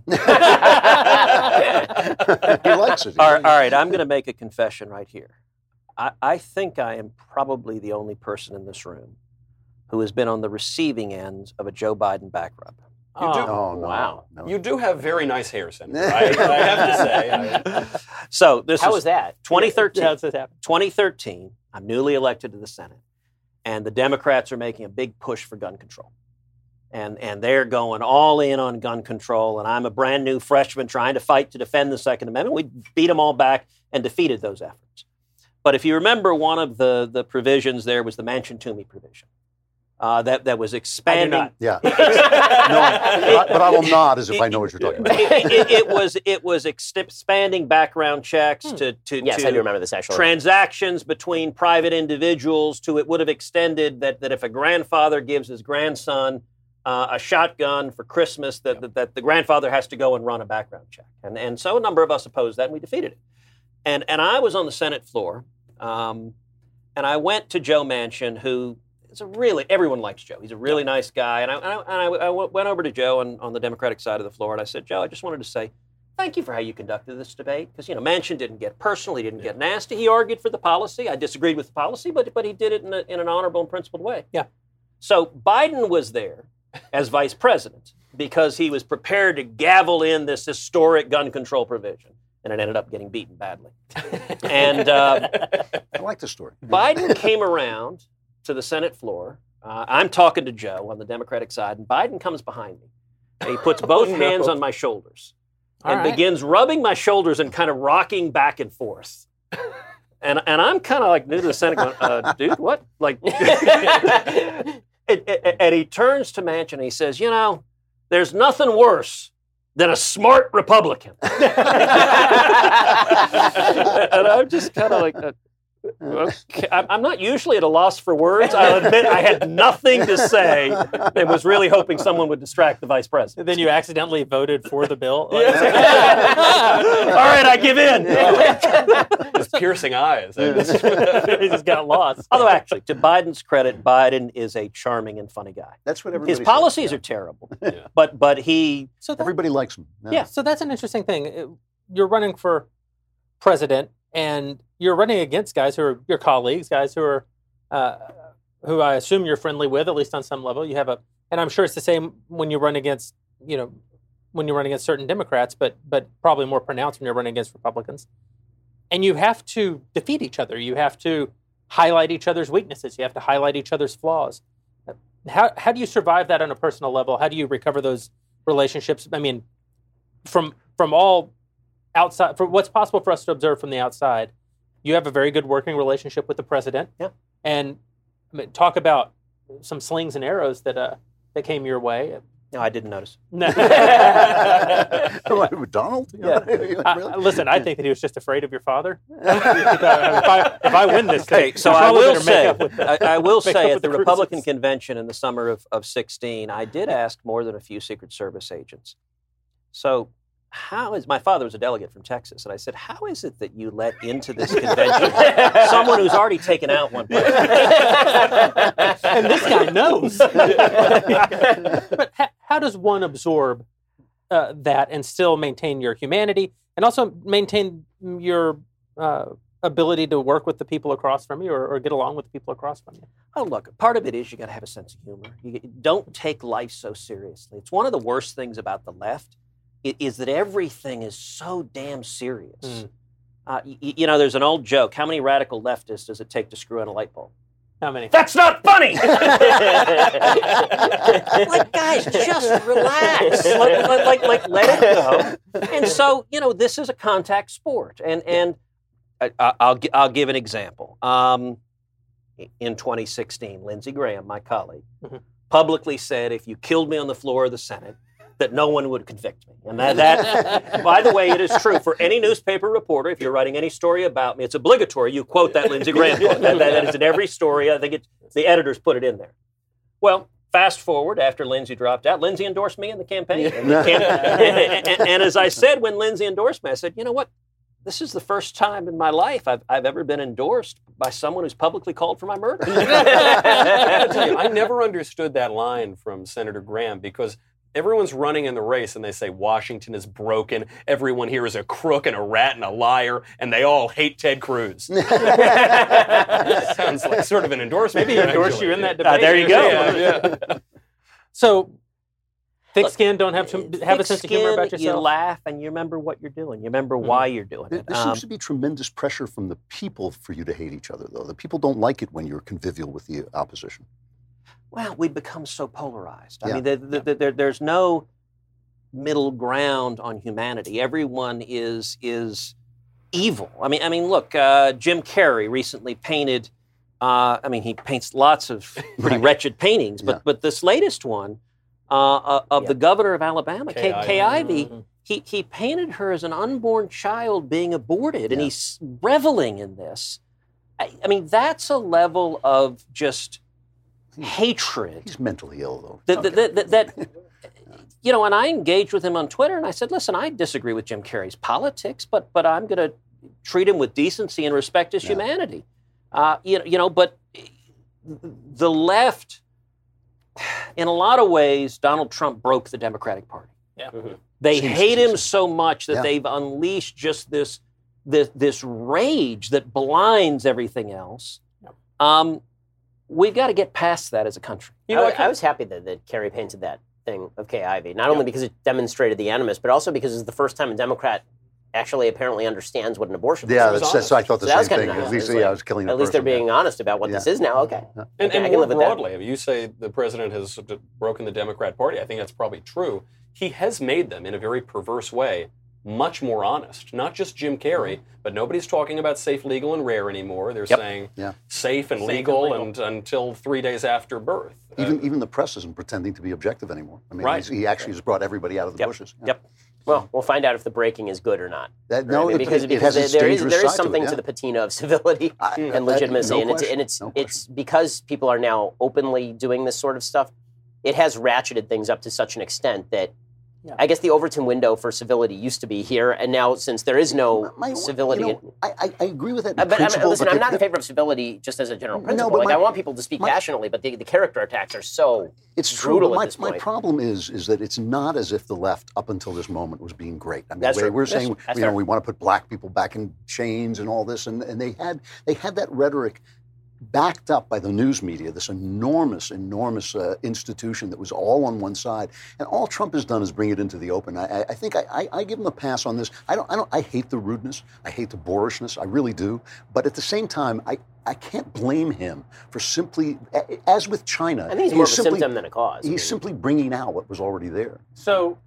He likes it. All right, all right, I'm going to make a confession right here. I, I think I am probably the only person in this room who has been on the receiving end of a Joe Biden back rub. You do- Oh, Oh, no. Wow. No. You do have very nice hair, Senator. I, I have to say. I, So this How is was that? twenty thirteen. How does this happen? twenty thirteen, I'm newly elected to the Senate, and the Democrats are making a big push for gun control. And, and they're going all in on gun control, and I'm a brand new freshman trying to fight to defend the Second Amendment. We beat them all back and defeated those efforts. But if you remember, one of the, the provisions there was the Manchin-Toomey provision. uh, that that was expanding. not. Yeah. no, I- but I will nod as if I know what you're talking about. it, it, it was it was ex- expanding background checks to to, Yes, to I do remember this actually. transactions between private individuals. To it would have extended that that if a grandfather gives his grandson uh, a shotgun for Christmas, that, that that the grandfather has to go and run a background check. And and so a number of us opposed that, and we defeated it. And and I was on the Senate floor, um, and I went to Joe Manchin, who is a really, everyone likes Joe. He's a really nice guy. And I, and I, and I, I went over to Joe on, on the Democratic side of the floor, and I said, Joe, I just wanted to say thank you for how you conducted this debate. Because, you know, Manchin didn't get personal. He didn't get nasty. He argued for the policy. I disagreed with the policy, but, but he did it in, a, in an honorable and principled way. Yeah. So Biden was there as vice president because he was prepared to gavel in this historic gun control provision. And it ended up getting beaten badly. And uh, I like the story. Biden came around to the Senate floor. Uh, I'm talking to Joe on the Democratic side, and Biden comes behind me. And he puts both Oh, no. hands on my shoulders All and right. begins rubbing my shoulders and kind of rocking back and forth. And and I'm kind of like new to the Senate going, uh, dude, what? Like, and, and- and he turns to Manchin and he says, you know, there's nothing worse than a smart Republican. And I'm just kind of like, uh, okay. I'm I'm not usually at a loss for words. I'll admit I had nothing to say and was really hoping someone would distract the vice president. Then you accidentally voted for the bill. All right, I give in. His piercing eyes. he just got lost. Although actually, to Biden's credit, Biden is a charming and funny guy. That's what everybody His says, policies yeah. are terrible, Yeah. but but he So that, Everybody likes him. Yeah. So that's an interesting thing. It- You're running for president, and you're running against guys who are your colleagues, guys who are, uh, who I assume you're friendly with, at least on some level. You have a, and I'm sure it's the same when you run against, you know, when you run against certain Democrats, but but probably more pronounced when you're running against Republicans. And you have to defeat each other. You have to highlight each other's weaknesses. You have to highlight each other's flaws. How how do you survive that on a personal level? How do you recover those relationships? I mean, from from all outside, for what's possible for us to observe from the outside, you have a very good working relationship with the president. Yeah. And I mean, talk about some slings and arrows that uh, that came your way. no, I didn't notice. With Donald? You know, really? I, listen, I think that he was just afraid of your father. if, I, if I win this Okay, thing, so you I probably will better make say, up with the- I, I will make up say with at the the Republican cruises. convention in the summer of, of sixteen, I did ask more than a few Secret Service agents. So, how is my father was a delegate from Texas, and I said, "How is it that you let into this convention someone who's already taken out one person?" and this guy knows. But ha- how does one absorb uh, that and still maintain your humanity and also maintain your uh, ability to work with the people across from you or, or get along with the people across from you? Oh, look, part of it is you got to have a sense of humor. You don't take life so seriously. It's one of the worst things about the left i- is that everything is so damn serious. Mm. Uh, y- you know, there's an old joke. How many radical leftists does it take to screw in a light bulb? How many? That's not funny! Like, guys, just relax. Like, like, like, like, let it go. And so, you know, this is a contact sport. And, and I, I- I'll, gi- I'll give an example. Um, in twenty sixteen, Lindsey Graham, my colleague, Mhm. publicly said if you killed me on the floor of the Senate, that no one would convict me. And that, that by the way, it is true for any newspaper reporter. If you're writing any story about me, it's obligatory you quote that Lindsey Graham quote. That, that, that is in every story. I think it, the editors put it in there. Well, fast forward after Lindsey dropped out, Lindsey endorsed me in the campaign. And, the cam- and, and- and as I said when Lindsey endorsed me, I said, you know what? This is the first time in my life I've, I've ever been endorsed by someone who's publicly called for my murder. I gotta tell you, I never understood that line from Senator Graham because everyone's running in the race and they say Washington is broken. Everyone here is a crook and a rat and a liar, and they all hate Ted Cruz. That sounds like sort of an endorsement. Maybe he endorsed actually. you in that Ah, debate. there you go. Yeah, yeah. So, thick Look, skin, don't have to have a Thick sense of humor about skin, yourself. You laugh and you remember what you're doing. You remember Mhm. why you're doing There, it. there Um, seems to be tremendous pressure from the people for you to hate each other, though. The people don't like it when you're convivial with the opposition. Well, we become so polarized. I Yeah. mean, there, there, there, there's no middle ground on humanity. Everyone is is evil. I mean, I mean, look, uh, Jim Carrey recently painted Uh, I mean, he paints lots of pretty wretched paintings, but Yeah. but this latest one uh, uh, of Yeah. the governor of Alabama, Kay, Kay Kay Ivey. Ivey, he, he painted her as an unborn child being aborted, and Yeah. he's reveling in this. I, I mean, that's a level of just hatred. He's mentally ill, though. That, Okay. that, that, that, that you know, and I engaged with him on Twitter, and I said, listen, I disagree with Jim Carrey's politics, but but I'm going to treat him with decency and respect his Yeah. humanity. Uh, you know, you know, but the left, in a lot of ways, Donald Trump broke the Democratic Party. Yeah. Mhm. They Seems- hate him seems- so much that Yeah. they've unleashed just this, this this rage that blinds everything else. Um, we've got to get past that as a country. You know, I, I I was happy that, that Kerry painted that thing of Kay Ivey, not only because it demonstrated the animus, but also because it's the first time a Democrat actually apparently understands what an abortion Yeah, is. that's, that's, I thought the So that was same kinda thing. nice. At least, It's yeah, like- I was killing. a At least they're person, yeah. being honest about what Yeah. this is now. Okay. And, Okay, I and can more live with that. broadly, I mean, you say the president has d- broken the Democrat Party. I think that's probably true. He has made them, in a very perverse way, much more honest. Not just Jim Carrey, but nobody's talking about safe, legal, and rare anymore. They're Yep. saying Yeah. safe and Safe and legal, legal. and until three days after birth. Uh, Even even the press isn't pretending to be objective anymore. I mean, Right. he's- he actually has brought everybody out of the Yep. bushes. Yeah. Yep. Well, we'll find out if the breaking is good or not. That, Right? no, I mean, it, because it, because it has its there is dangerous there is side to it, something yeah. to the patina of civility I- and I- legitimacy, no and it's question, and it's no it's because people are now openly doing this sort of stuff. It has ratcheted things up to such an extent that Yeah. I guess the Overton window for civility used to be here, and now since there is no My- civility. You know, I, I, I agree with that in Uh, but I mean, principle. listen, but I'm the- not in the- favor of civility just as a general No, principle. but like my- I want people to speak my- passionately, but the, the character attacks are so It's true. brutal But at my, this my point. problem is is that it's not as if the left up until this moment was being great. I mean, That's we- true. we're That's- saying that's you know fair. we want to put black people back in chains and all this, and, and they had they had that rhetoric backed up by the news media, this enormous, enormous uh, institution that was all on one side. And all Trump has done is bring it into the open. I, I- I think I, I, I give him a pass on this. I don't, I don't, I hate the rudeness. I hate the boorishness. I really do. But at the same time, I, I can't blame him for simply, a- as with China. I think it's he more is of a simply- symptom than a cause. I He's mean, simply bringing out what was already there. So,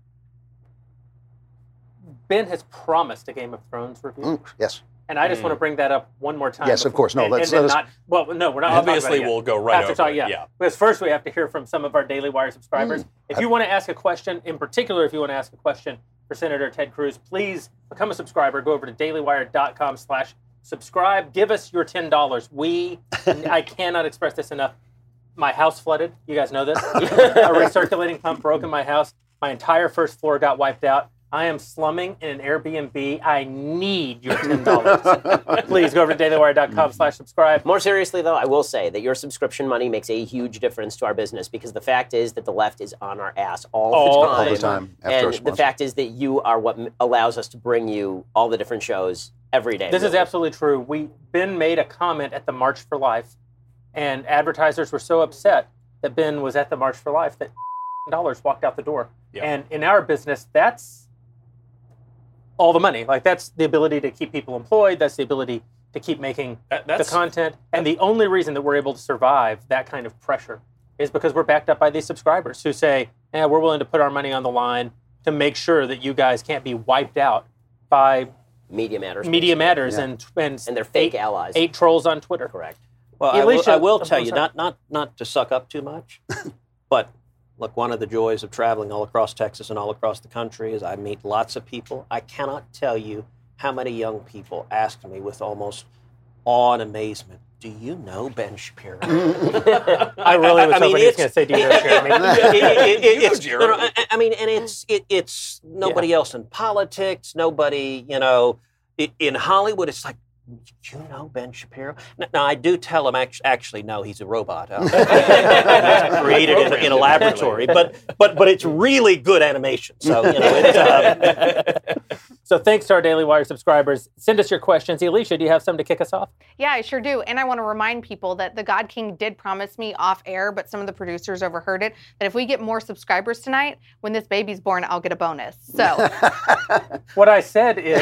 Ben has promised a Game of Thrones review, Mm, yes. and I just Mm. want to bring that up one more time. Yes, of before- course. No, and, let's- and then let us- not. Well, no, we're not. I'll talk about Obviously, it yet. we'll go right Have to over talk, it, yeah. yeah. Because first we have to hear from some of our Daily Wire subscribers. Mm. If you want to ask a question, in particular, if you want to ask a question for Senator Ted Cruz, please become a subscriber. Go over to dailywire.com slash subscribe. Give us your ten dollars. We, I cannot express this enough. My house flooded. You guys know this. A recirculating pump broke in my house. My entire first floor got wiped out. I am slumming in an Airbnb. I need your ten dollars. Please go over to dailywire.com slash subscribe. More seriously, though, I will say that your subscription money makes a huge difference to our business because the fact is that the left is on our ass all, All the the time. All the time. After our And the sponsor. fact is that you are what m- allows us to bring you all the different shows every day. This is really. absolutely true. We Ben made a comment at the March for Life, and advertisers were so upset that Ben was at the March for Life that dollars walked out the door. Yeah. And in our business, that's all the money. Like that's the ability to keep people employed. That's the ability to keep making That- that's the content. And the only reason that we're able to survive that kind of pressure is because we're backed up by these subscribers who say, "Yeah, we're willing to put our money on the line to make sure that you guys can't be wiped out by Media Matters. Media basically. Matters Yeah. and and, And they're fake eight, allies. eight trolls on Twitter." Correct. Well, I will, Alicia- I will I'm tell you, sorry. not not not to suck up too much, but look, one of the joys of traveling all across Texas and all across the country is I meet lots of people. I cannot tell you how many young people ask me with almost awe and amazement, "Do you know Ben Shapiro?" I really was I mean, hoping he was it's- going to say, "Do you know Jeremy?" It- it- it- You know it's- no, no, Jeremy. I, I mean, and it's it, it's nobody else in politics, nobody, you know, i- in Hollywood. It's like, you know Ben Shapiro? Now, now, I do tell him actually, actually no, he's a robot. Uh, he's created in, in a laboratory, but but but it's really good animation. So you know, it's, um, So thanks to our Daily Wire subscribers. Send us your questions. Alicia, do you have some to kick us off? Yeah, I sure do. And I want to remind people that the God King did promise me off air, but some of the producers overheard it, that if we get more subscribers tonight, when this baby's born, I'll get a bonus. So, What I said is,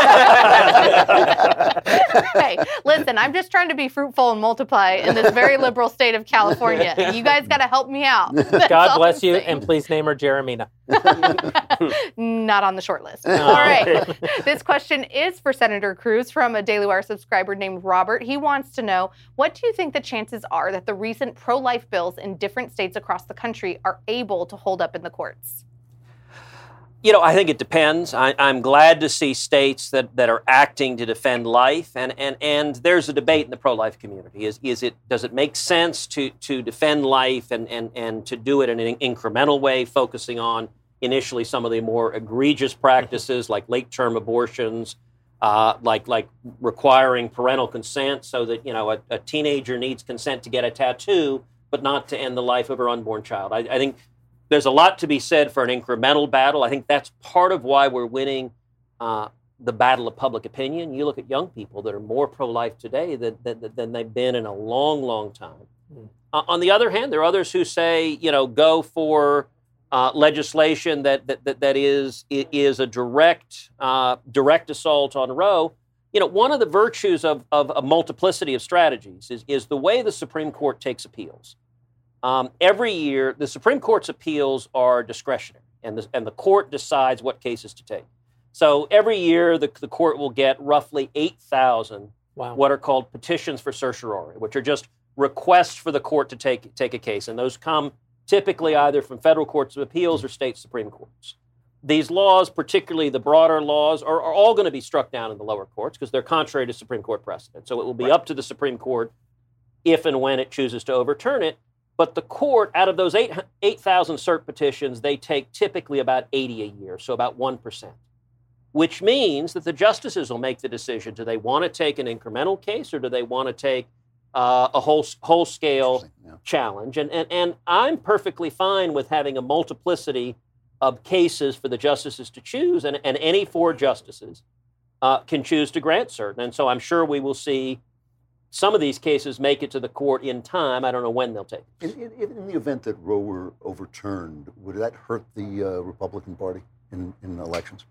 hey, listen, I'm just trying to be fruitful and multiply in this very liberal state of California. You guys got to help me out. That's God all bless I'm you, saying. and please name her Jeremina. Not on the short list. No. All right. This question is for Senator Cruz from a Daily Wire subscriber named Robert. He wants to know, what do you think the chances are that the recent pro-life bills in different states across the country are able to hold up in the courts? You know, I think it depends. I, I'm glad to see states that, that are acting to defend life, and, and, and there's a debate in the pro-life community. Is is it does it make sense to to defend life and and, and to do it in an incremental way, focusing on initially some of the more egregious practices like late-term abortions, uh, like like requiring parental consent, so that you know a, a teenager needs consent to get a tattoo, but not to end the life of her unborn child. I, I think. There's a lot to be said for an incremental battle. I think that's part of why we're winning uh, the battle of public opinion. You look at young people that are more pro-life today than, than, than they've been in a long, long time. Mm. Uh, on the other hand, there are others who say, you know, go for uh, legislation that, that that that is is a direct uh, direct assault on Roe. You know, one of the virtues of, of a multiplicity of strategies is is the way the Supreme Court takes appeals. Um, every year, the Supreme Court's appeals are discretionary, and the, and the court decides what cases to take. So every year, the, the court will get roughly eight thousand wow. what are called petitions for certiorari, which are just requests for the court to take, take a case. And those come typically either from federal courts of appeals or state Supreme Courts. These laws, particularly the broader laws, are, are all going to be struck down in the lower courts because they're contrary to Supreme Court precedent. So it will be right. up to the Supreme Court if and when it chooses to overturn it. But the court, out of those eight thousand cert petitions, they take typically about eighty a year, so about one percent, which means that the justices will make the decision. Do they want to take an incremental case or do they want to take uh, a whole, whole scale yeah. challenge? And, and, and I'm perfectly fine with having a multiplicity of cases for the justices to choose, and, and any four justices uh, can choose to grant cert. And so I'm sure we will see some of these cases make it to the court in time. I don't know when they'll take it. In, in, in the event that Roe were overturned, would that hurt the uh, Republican Party in, in elections?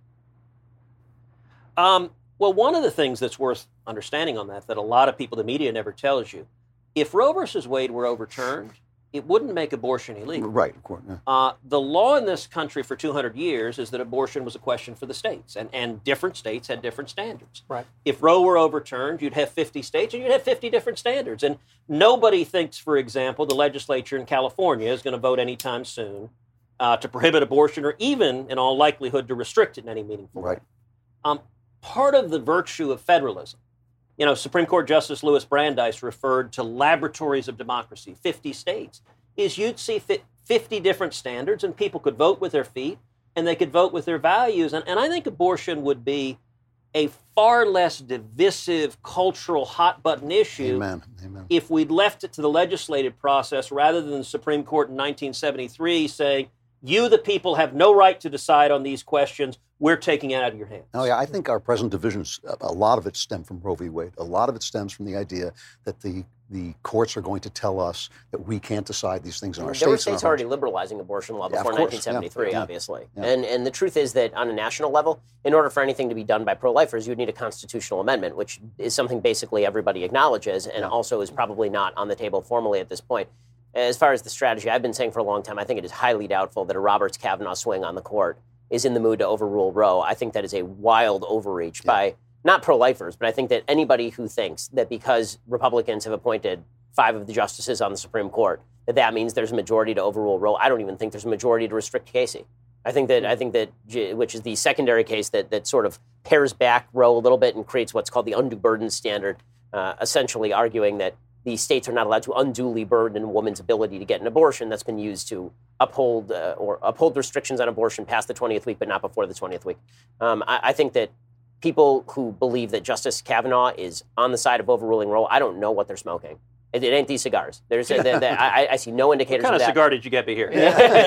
Um, well, one of the things that's worth understanding on that, that a lot of people, the media never tells you, if Roe versus Wade were overturned, it wouldn't make abortion illegal. Right, of course. Yeah. Uh, the law in this country for two hundred years is that abortion was a question for the states, and, and different states had different standards. Right. If Roe were overturned, you'd have fifty states, and you'd have fifty different standards. And nobody thinks, for example, the legislature in California is going to vote anytime soon uh, to prohibit abortion, or even, in all likelihood, to restrict it in any meaningful way. Right. Um, part of the virtue of federalism, you know, Supreme Court Justice Louis Brandeis referred to laboratories of democracy, fifty states, is you'd see fifty different standards and people could vote with their feet and they could vote with their values. And, and I think abortion would be a far less divisive cultural hot button issue Amen. Amen. if we'd left it to the legislative process rather than the Supreme Court in nineteen seventy-three saying, you, the people, have no right to decide on these questions. We're taking it out of your hands. Oh, yeah, I think our present divisions, a lot of it stem from Roe v. Wade. A lot of it stems from the idea that the the courts are going to tell us that we can't decide these things in our there states. There were states already liberalizing abortion law yeah, before nineteen seventy-three, yeah, yeah. obviously. Yeah. And and the truth is that on a national level, in order for anything to be done by pro-lifers, you would need a constitutional amendment, which is something basically everybody acknowledges and yeah. also is probably not on the table formally at this point. As far as the strategy, I've been saying for a long time, I think it is highly doubtful that a Roberts-Kavanaugh swing on the court is in the mood to overrule Roe. I think that is a wild overreach yeah. by not pro-lifers, but I think that anybody who thinks that because Republicans have appointed five of the justices on the Supreme Court, that that means there's a majority to overrule Roe. I don't even think there's a majority to restrict Casey. I think that I think that which is the secondary case that that sort of pares back Roe a little bit and creates what's called the undue burden standard, uh, essentially arguing that the states are not allowed to unduly burden a woman's ability to get an abortion. That's been used to uphold uh, or uphold restrictions on abortion past the twentieth week, but not before the twentieth week. Um, I, I think that people who believe that Justice Kavanaugh is on the side of overruling Roe, I don't know what they're smoking. It, it ain't these cigars. There's a, the, the, I, I see no indicators. What kind of of that. cigar did you get me here?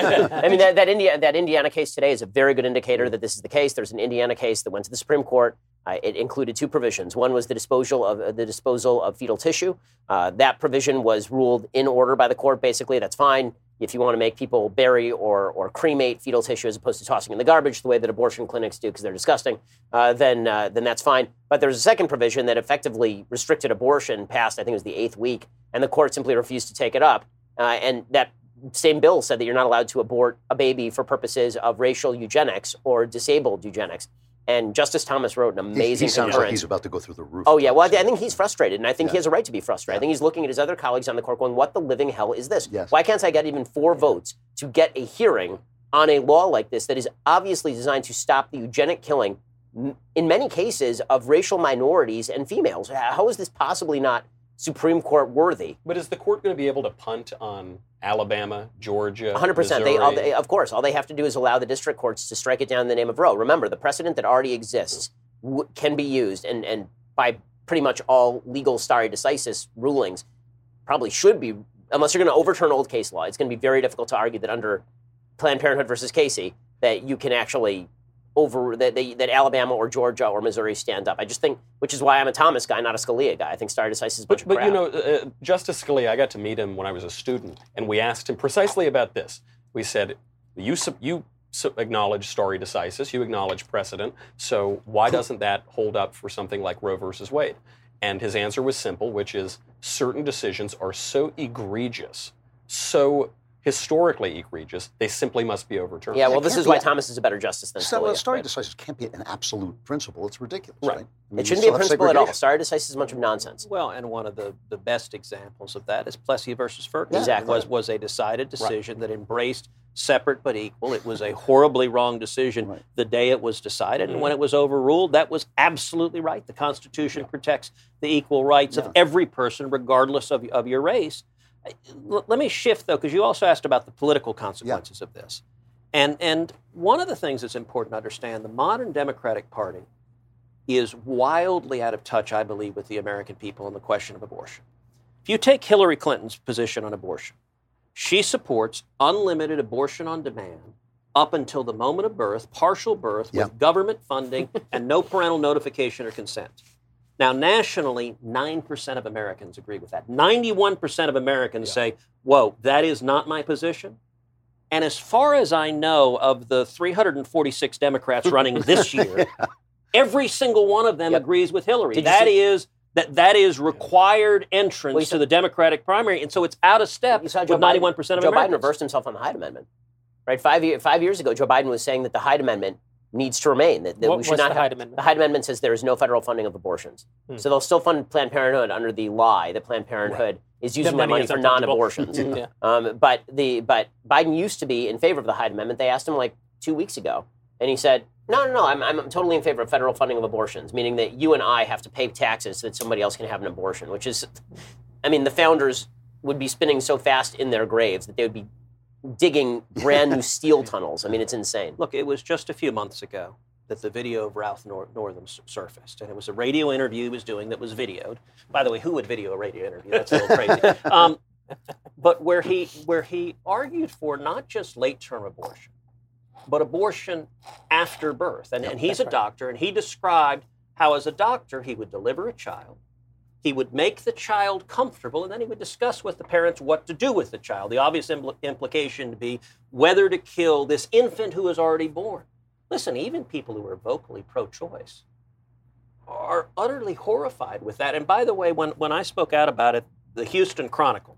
I mean, that that, India, that Indiana case today is a very good indicator that this is the case. There's an Indiana case that went to the Supreme Court. Uh, it included two provisions. One was the disposal of uh, the disposal of fetal tissue. Uh, that provision was ruled in order by the court. Basically, that's fine if you want to make people bury or or cremate fetal tissue as opposed to tossing in the garbage the way that abortion clinics do because they're disgusting. Uh, then uh, then that's fine. But there's a second provision that effectively restricted abortion past I think it was the eighth week, and the court simply refused to take it up. Uh, and that same bill said that you're not allowed to abort a baby for purposes of racial eugenics or disabled eugenics. And Justice Thomas wrote an He, amazing he sounds like concurrence. he's about to go through the roof. Oh, yeah. Well, I, I think he's frustrated, and I think Yeah. he has a right to be frustrated. Yeah. I think he's looking at his other colleagues on the court going, what the living hell is this? Yes. Why can't I get even four votes to get a hearing on a law like this that is obviously designed to stop the eugenic killing, m- in many cases, of racial minorities and females? How is this possibly not Supreme Court worthy? But is the court going to be able to punt on Alabama, Georgia, one hundred percent. They, all, Missouri? they, of course, all they have to do is allow the district courts to strike it down in the name of Roe. Remember, the precedent that already exists w- can be used, and, and by pretty much all legal stare decisis rulings, probably should be, unless you're going to overturn old case law, it's going to be very difficult to argue that under Planned Parenthood versus Casey, that you can actually over that they, that Alabama or Georgia or Missouri stand up. I just think, which is why I'm a Thomas guy, not a Scalia guy. I think stare decisis is a bunch But, of but you crap. know, uh, Justice Scalia, I got to meet him when I was a student, and we asked him precisely about this. We said, you, sub- you sub- acknowledge stare decisis, you acknowledge precedent, so why doesn't that hold up for something like Roe versus Wade? And his answer was simple, which is certain decisions are so egregious, so historically egregious, they simply must be overturned. Yeah, well, It this can't is be why a- Thomas is a better justice than So, well, Scalia. stare right? decisis can't be an absolute principle. It's ridiculous, Right. right? I mean, It you shouldn't be still a have principle at all. segregation. Stare decisis is a bunch of nonsense. Well, and one of the, the best examples of that is Plessy versus Ferguson. Exactly. Was, was a decided decision that embraced separate but equal. It was a horribly wrong decision Right. the day it was decided. And when it was overruled, that was absolutely right. The Constitution protects the equal rights Yeah. of every person, regardless of, of your race. L- Let me shift, though, because you also asked about the political consequences of this. And, and one of the things that's important to understand, the modern Democratic Party is wildly out of touch, I believe, with the American people on the question of abortion. If you take Hillary Clinton's position on abortion, she supports unlimited abortion on demand up until the moment of birth, partial birth, Yeah. with government funding and no parental notification or consent. Now, nationally, nine percent of Americans agree with that. ninety-one percent of Americans say, whoa, that is not my position. And as far as I know, of the three hundred forty-six Democrats running this year, every single one of them Yep. agrees with Hillary. Did you That see- is that that is required entrance Well, you to saw- the Democratic primary, and so it's out of step You saw with Joe Biden- ninety-one percent of Joe Americans. Biden reversed himself on the Hyde Amendment. Right, five, year, five years ago, Joe Biden was saying that the Hyde Amendment needs to remain. That, that What we should was not the have, Hyde Amendment? The Hyde Amendment says there is no federal funding of abortions. Hmm. So they'll still fund Planned Parenthood under the lie that Planned Parenthood is using The their money money is for unfungible. non-abortions. Yeah. um, but the but Biden used to be in favor of the Hyde Amendment. They asked him like two weeks ago, and he said, "No, no, no. I'm I'm totally in favor of federal funding of abortions, meaning that you and I have to pay taxes so that somebody else can have an abortion." Which is, I mean, the founders would be spinning so fast in their graves that they would be digging brand new steel tunnels. I mean, it's insane. Look, it was just a few months ago that the video of Ralph Nor- Northam s- surfaced, and it was a radio interview he was doing that was videoed. By the way, who would video a radio interview? That's a little crazy. Um, but where he where he argued for not just late-term abortion, but abortion after birth. And, and he's a doctor, and he described how, as a doctor, he would deliver a child. He would make the child comfortable, and then he would discuss with the parents what to do with the child. The obvious impl- implication to be whether to kill this infant who is already born. Listen, even people who are vocally pro-choice are utterly horrified with that. And by the way, when, when I spoke out about it, the Houston Chronicle,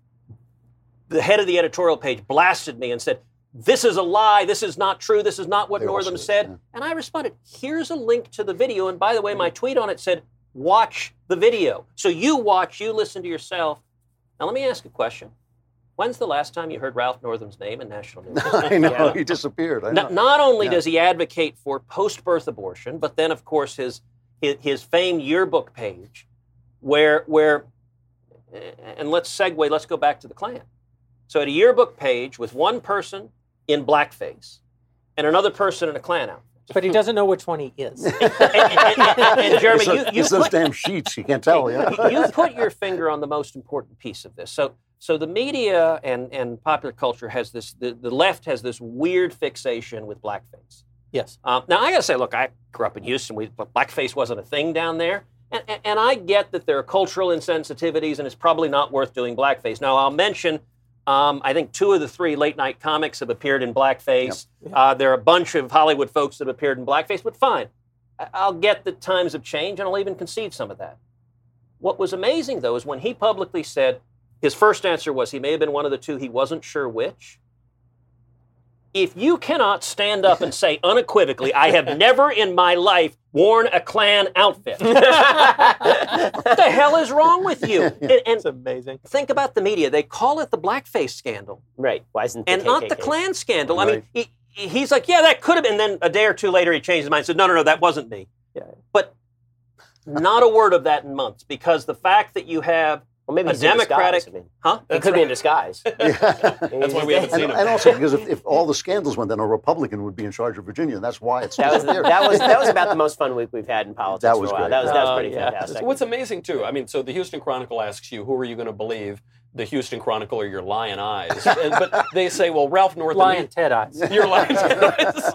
the head of the editorial page blasted me and said, "This is a lie. This is not true. This is not what They all Northam said it, said." yeah. And I responded, here's a link to the video. And by the way, my tweet on it said, watch the video. So you watch, you listen to yourself. Now, let me ask a question. When's the last time you heard Ralph Northam's name in national news? I know, Yeah. he disappeared. I know. Not, not only Yeah. does he advocate for post-birth abortion, but then, of course, his his, his famed yearbook page, where where, and let's segue. Let's go back to the Klan. So, at a yearbook page with one person in blackface and another person in a Klan outfit. But he doesn't know which one he is. And, and- and- and Jeremy, It's, a- you, you it's those put, damn sheets. You can't tell. Yeah. you put your finger on the most important piece of this. So, so the media and, and popular culture has this, the, the left has this weird fixation with blackface. Yes. Um, now, I got to say, look, I grew up in Houston. We, blackface wasn't a thing down there. And, and, and I get that there are cultural insensitivities, and it's probably not worth doing blackface. Now, I'll mention, um, I think two of the three late-night comics have appeared in blackface. Yep. Uh, there are a bunch of Hollywood folks that have appeared in blackface, but fine. I- I'll get that times have changed, and I'll even concede some of that. What was amazing, though, is when he publicly said, his first answer was he may have been one of the two, he wasn't sure which. if you cannot stand up and say unequivocally, I have never in my life worn a Klan outfit, what the hell is wrong with you? And, and It's amazing. think about the media. They call it the blackface scandal. Right. Why isn't the And K not K the K? Klan scandal. I Right. mean, he, he's like, yeah, that could have been. And then a day or two later, he changed his mind and said, no, no, no, that wasn't me. Yeah. But not a word of that in months, because the fact that you have Well, maybe a he's in Democratic, disguise. I mean, huh? he could be in disguise. That's why we haven't seen And, him. and also because if, if all the scandals went, then a Republican would be in charge of Virginia, and that's why it's That was there. that was that was about the most fun week we've had in politics That for was a while. great. That was that was Oh, pretty yeah. fantastic. What's amazing too, I mean, so the Houston Chronicle asks you, who are you going to believe, the Houston Chronicle or your lion eyes? And- but they say, well, Ralph Northam. Lion Ted eyes. Your lion eyes.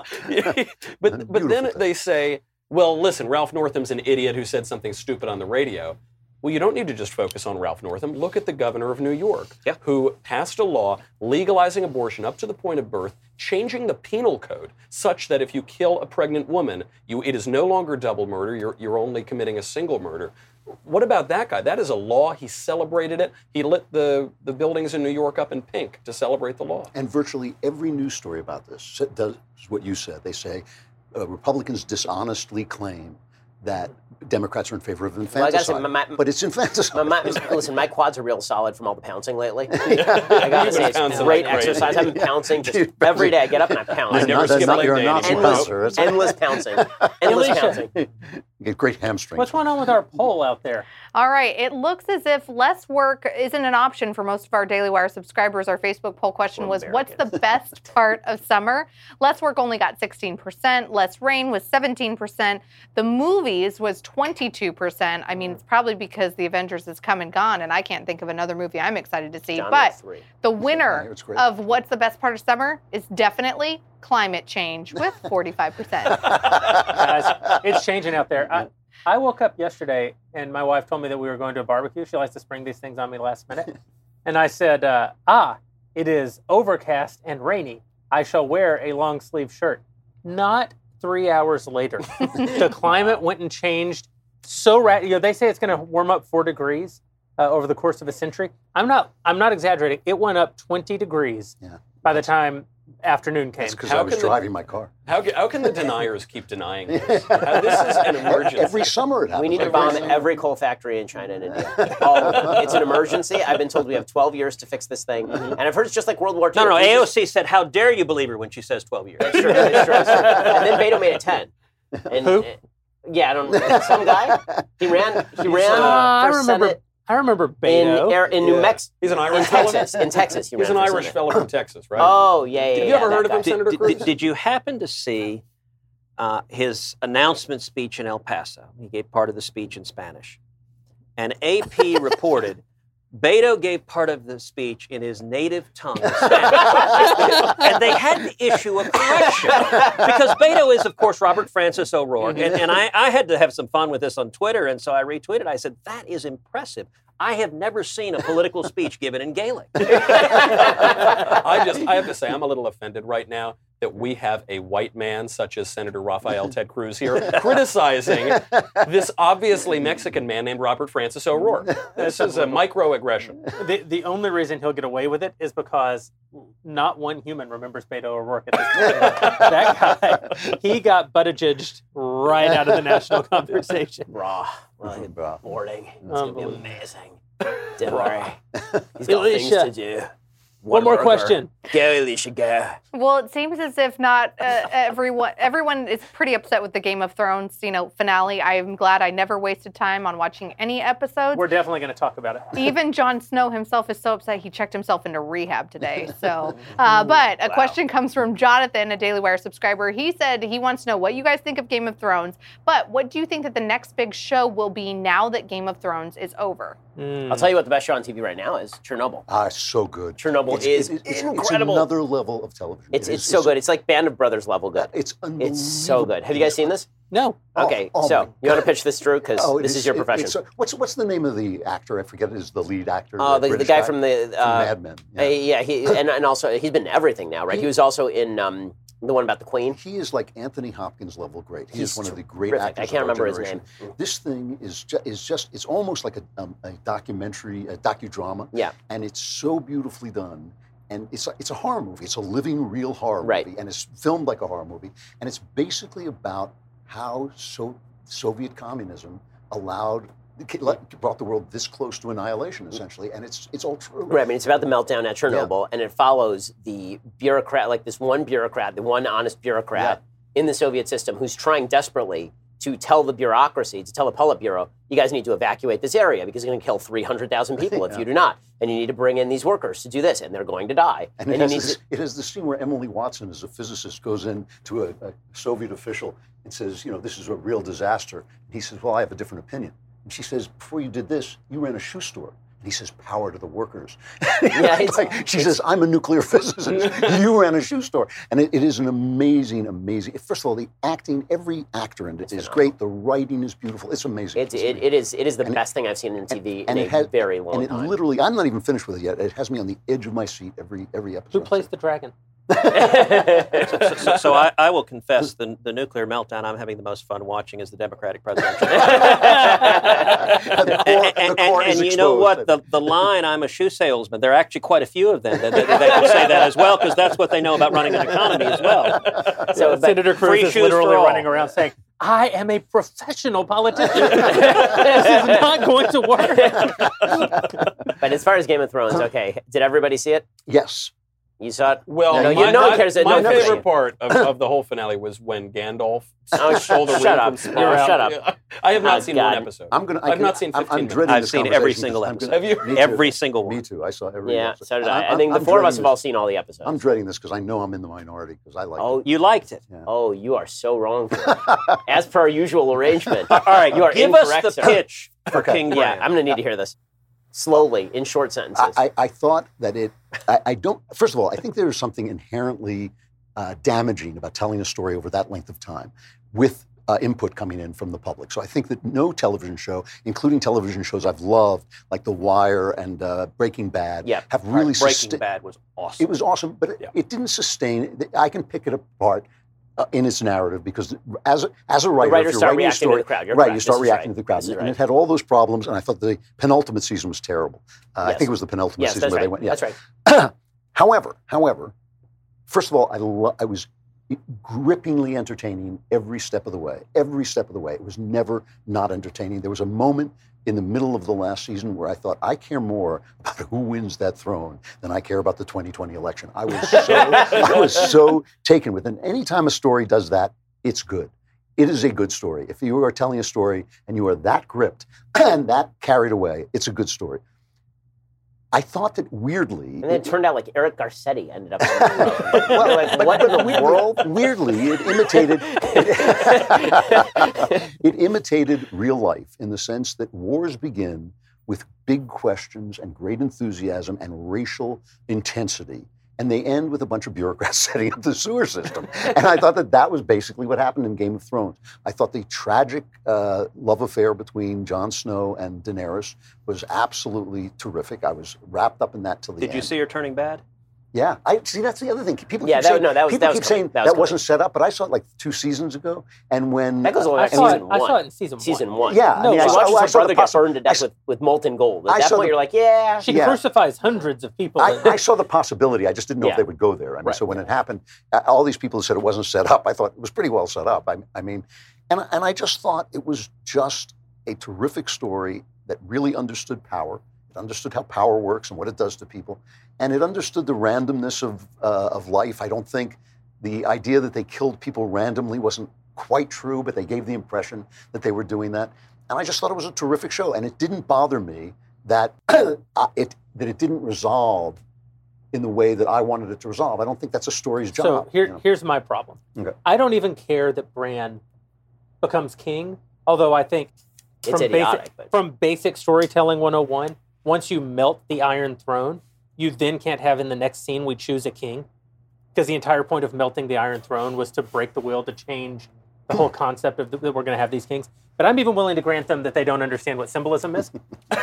but but then Beautiful. they say, well, listen, Ralph Northam's an idiot who said something stupid on the radio. Well, you don't need to just focus on Ralph Northam. Look at the governor of New York, Yeah. who passed a law legalizing abortion up to the point of birth, changing the penal code such that if you kill a pregnant woman, you it is no longer double murder. You're, you're only committing a single murder. What about that guy? That is a law. He celebrated it. He lit the, the buildings in New York up in pink to celebrate the law. And virtually every news story about this does what you said. They say uh, Republicans dishonestly claim that Democrats are in favor of Well, I gotta infanticide. say, my- my- but it's infanticide. My, my, listen, my quads are real solid from all the pouncing lately. I gotta say, it's Pouncing great like crazy. exercise. I've been pouncing just every day. I get up and I pounce. I never Not- skip a not- leg you're day a Nazi anymore. Endless, bouncer. It's- endless pouncing. Endless Alicia. pouncing. You get great hamstrings. What's going on with our poll out there? All right. It looks as if less work isn't an option for most of our Daily Wire subscribers. Our Facebook poll question Or was, what's the Americans. best part of summer? Less work only got sixteen percent. Less rain was seventeen percent. The movies was twenty-two percent. I mean, it's probably because The Avengers has come and gone, and I can't think of another movie I'm excited to see. John but Wick three. the Yeah, winner it's great. of what's the best part of summer is definitely climate change with forty-five percent. Guys, it's changing out there. I, I woke up yesterday and my wife told me that we were going to a barbecue. She likes to spring these things on me last minute. And I said, uh, ah, it is overcast and rainy. I shall wear a long sleeve shirt. Not three hours later, the climate went and changed so rapidly. You know, they say it's going to warm up four degrees uh, over the course of a century. I'm not. I'm not exaggerating. It went up twenty degrees Yeah. by the time afternoon came. That's because How I was can the- driving my car. How can, how can the deniers keep denying this? How- this is an emergency. Every summer it happens. We need to Every bomb summer. every coal factory in China and India. All of them. It's an emergency. I've been told we have twelve years to fix this thing. And I've heard it's just like World War Two. No, no, If we A O just- C said, how dare you believe her when she says twelve years? It's true, it's true, it's true. And then Beto made it ten. And, Who? uh, yeah, I don't know. Some guy. He ran. He ran Uh, I for remember. Senate I remember in Beto. Air, in New Yeah. Mexico. He's an In Irish fellow? Texas. In Texas. He He's ran an for Irish Senate. fellow from Texas, right? Oh yeah, yeah. Have you yeah, ever that heard of guy. him, Senator Did, Cruz? did, did you happen to see uh, his announcement speech in El Paso? He gave part of the speech in Spanish. And A P reported Beto gave part of the speech in his native tongue, Spanish. And they had to issue a correction. Because Beto is, of course, Robert Francis O'Rourke. And, and I, I had to have some fun with this on Twitter. And so I retweeted. I said, that is impressive. I have never seen a political speech given in Gaelic. I just, I have to say, I'm a little offended right now that we have a white man such as Senator Rafael Ted Cruz here criticizing this obviously Mexican man named Robert Francis O'Rourke. This is a microaggression. The, the only reason he'll get away with it is because not one human remembers Beto O'Rourke at this point. That guy, he got Buttigieged right out of the national conversation. Raw. Well, good Bro. morning. It's gonna be Unbelievable. amazing. Don't worry. He's got things Alicia. to do. One more Whataburger. question. Go, Alicia, go. Well, it seems as if not uh, everyone everyone is pretty upset with the Game of Thrones, you know, finale. I'm glad I never wasted time on watching any episodes. We're definitely going to talk about it. Even Jon Snow himself is so upset he checked himself into rehab today. So, uh, but a Wow. question comes from Jonathan, a Daily Wire subscriber. He said he wants to know what you guys think of Game of Thrones, but what do you think that the next big show will be now that Game of Thrones is over? I'll tell you what the best show on T V right now is Chernobyl. Ah, it's so good. Chernobyl It's- is it's, it's, incredible. It's another level of television. It's It it's is- so good. It's like Band of Brothers level good. It's unbelievable. It's so good. Have you guys seen this? No. Oh, Okay, oh so my you want to pitch this, Drew? Because Oh, it this is your it- profession. it's, uh, what's what's the name of the actor? I forget. It is the lead actor. Oh, the, the British guy from the from uh, Mad Men. uh, yeah, he and, and also he's been in everything now, right? He was also in um, the one about the Queen. He is like Anthony Hopkins level great. He He's is one of the great terrific. actors. I can't of our remember his generation. name. This thing is ju- is just it's almost like a, um, a documentary, a docudrama. Yeah. And it's so beautifully done. and it's a, it's a horror movie. It's a living, real horror Right. movie, and it's filmed like a horror movie. And it's basically about how so Soviet communism allowed brought the world this close to annihilation, essentially, and it's it's all true. Right. I mean, it's about the meltdown at Chernobyl, and it follows the bureaucrat, like this one bureaucrat, the one honest bureaucrat in the Soviet system who's trying desperately to tell the bureaucracy, to tell the Politburo, you guys need to evacuate this area because it's going to kill three hundred thousand people if Yeah. you do not. And you need to bring in these workers to do this, and they're going to die. And it you has, need this, to- it has the scene where Emily Watson, as a physicist, goes in to a, a Soviet official and says, you know, this is a real disaster. And he says, well, I have a different opinion. And she says, before you did this, you ran a shoe store. And he says, power to the workers. Yeah, It's it's- like, she says, I'm a nuclear physicist. You ran a shoe store. And it, it is an amazing, amazing, first of all, the acting, every actor in it is great. The writing is beautiful. It's amazing. It, it, it is it is the And it- best thing I've seen in T V and in it a has- very long and it time. literally, I'm not even finished with it yet. It has me on the edge of my seat every every episode. Who plays the dragon? So, so, so I, I will confess the, the nuclear meltdown I'm having the most fun watching is the Democratic presidential. the core, and, the and, core and, is and you know exposed. what? The, the line, I'm a shoe salesman, there are actually quite a few of them that, that, that can say that as well, because that's what they know about running an economy as well. So, but Senator free Cruz is shoes literally for all. running around saying, I am a professional politician. This is not going to work. but as far as Game of Thrones, okay, did everybody see it? Yes. You saw it? Well, No, you- my, no one my- cares that- my no one cares. favorite part of, of the whole finale was when Gandalf Oh, stole the shut ring up. from You're Smaug. shut up. I have not Oh, seen God. one episode. I'm gonna. I I've can- not seen I'm, fifteen I'm minutes. dreading I've this seen every conversation single because I'm episode. Have gonna- you? Me Every too. single one. Me too. I saw every Yeah, episode. so did I'm- I. I think the I'm four of us dreading have all this. seen all the episodes. I'm dreading this because I know I'm in the minority because I like Oh, it. You liked it. Yeah. Oh, you are so wrong. As per our usual arrangement. All right, You are give incorrect, us the sir. pitch for Okay. King Yeah, Grant. I'm going to need to hear this slowly in short sentences. I, I, I thought that it. I, I don't. First of all, I think there is something inherently uh, damaging about telling a story over that length of time, with uh, input coming in from the public. So I think that no television show, including television shows I've loved, like The Wire and uh, Breaking Bad, Yeah. have really Breaking susta- Bad was awesome. It was awesome, but it, Yeah. it didn't sustain. I can pick it apart uh, in its narrative because as a, as a writer, writers if you're start writing a reacting to story, the crowd. You're right, correct. you start This is reacting right. to the crowd, This is and right. it had all those problems. And I thought the penultimate season was terrible. Uh, I Yes. think it was the penultimate Yes, season that's where right. they went. Yeah. That's right. However, however, first of all, I lo- I was grippingly entertaining every step of the way. Every step of the way. It was never not entertaining. There was a moment in the middle of the last season where I thought, I care more about who wins that throne than I care about the twenty twenty election. I was so, I was so taken with it. And anytime a story does that, it's good. It is a good story. If you are telling a story and you are that gripped and that carried away, it's a good story. I thought that weirdly, And then it turned out like Eric Garcetti ended up on the throne. Well, like, what in the weirdly, world? Weirdly, it imitated it imitated real life in the sense that wars begin with big questions and great enthusiasm and racial intensity, and they end with a bunch of bureaucrats setting up the sewer system. And I thought that that was basically what happened in Game of Thrones. I thought the tragic uh, love affair between Jon Snow and Daenerys was absolutely terrific. I was wrapped up in that till the Did end. you see her turning bad? Yeah, I see. That's the other thing. People Yeah, keep that- saying, no, that was- people that was keep coming. saying That that, was wasn't set up, but I saw it like two seasons ago. And when That goes all the I way back to saw, season it, one. I saw it in season one. Season one. yeah, I No, mean, I she She saw, watches I her saw the brother get possi- burned to I death saw- with, with molten gold. At I that saw point, the- you're like, yeah. She Yeah. crucifies hundreds of people. I, in- I saw the possibility. I just didn't know Yeah. if they would go there. I mean, Right. so when it happened, uh, all these people who said it wasn't set up, I thought it was pretty well set up. I, I mean, and and I just thought it was just a terrific story that really understood power. It understood how power works and what it does to people, and it understood the randomness of uh, of life. I don't think the idea that they killed people randomly wasn't quite true, but they gave the impression that they were doing that. And I just thought it was a terrific show, and it didn't bother me that uh, it that it didn't resolve in the way that I wanted it to resolve. I don't think that's a story's job. So here, you know. here's my problem. Okay. I don't even care that Bran becomes king, although I think It's from idiotic, basic, but- from basic storytelling one oh one, once you melt the Iron Throne, you then can't have in the next scene we choose a king, because the entire point of melting the Iron Throne was to break the will, to change the whole concept of the, that we're going to have these kings. But I'm even willing to grant them that they don't understand what symbolism is.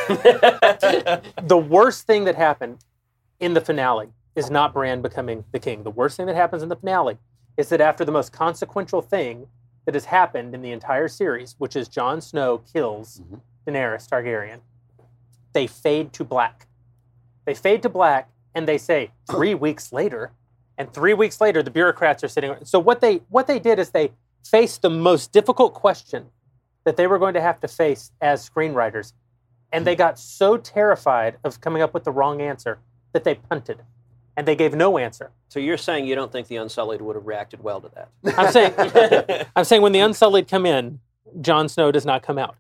The worst thing that happened in the finale is not Bran becoming the king. The worst thing that happens in the finale is that after the most consequential thing that has happened in the entire series, which is Jon Snow kills Mhm. Daenerys Targaryen, they fade to black. They fade to black and they say three weeks later, and three weeks later the bureaucrats are sitting. So what they what they did is they faced the most difficult question that they were going to have to face as screenwriters, and they got so terrified of coming up with the wrong answer that they punted, and they gave no answer. So you're saying you don't think the Unsullied would have reacted well to that? I'm saying, I'm saying when the Unsullied come in, Jon Snow does not come out.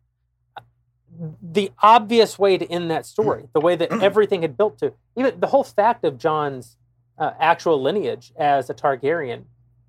The obvious way to end that story, the way that everything had built to, even the whole fact of Jon's uh, actual lineage as a Targaryen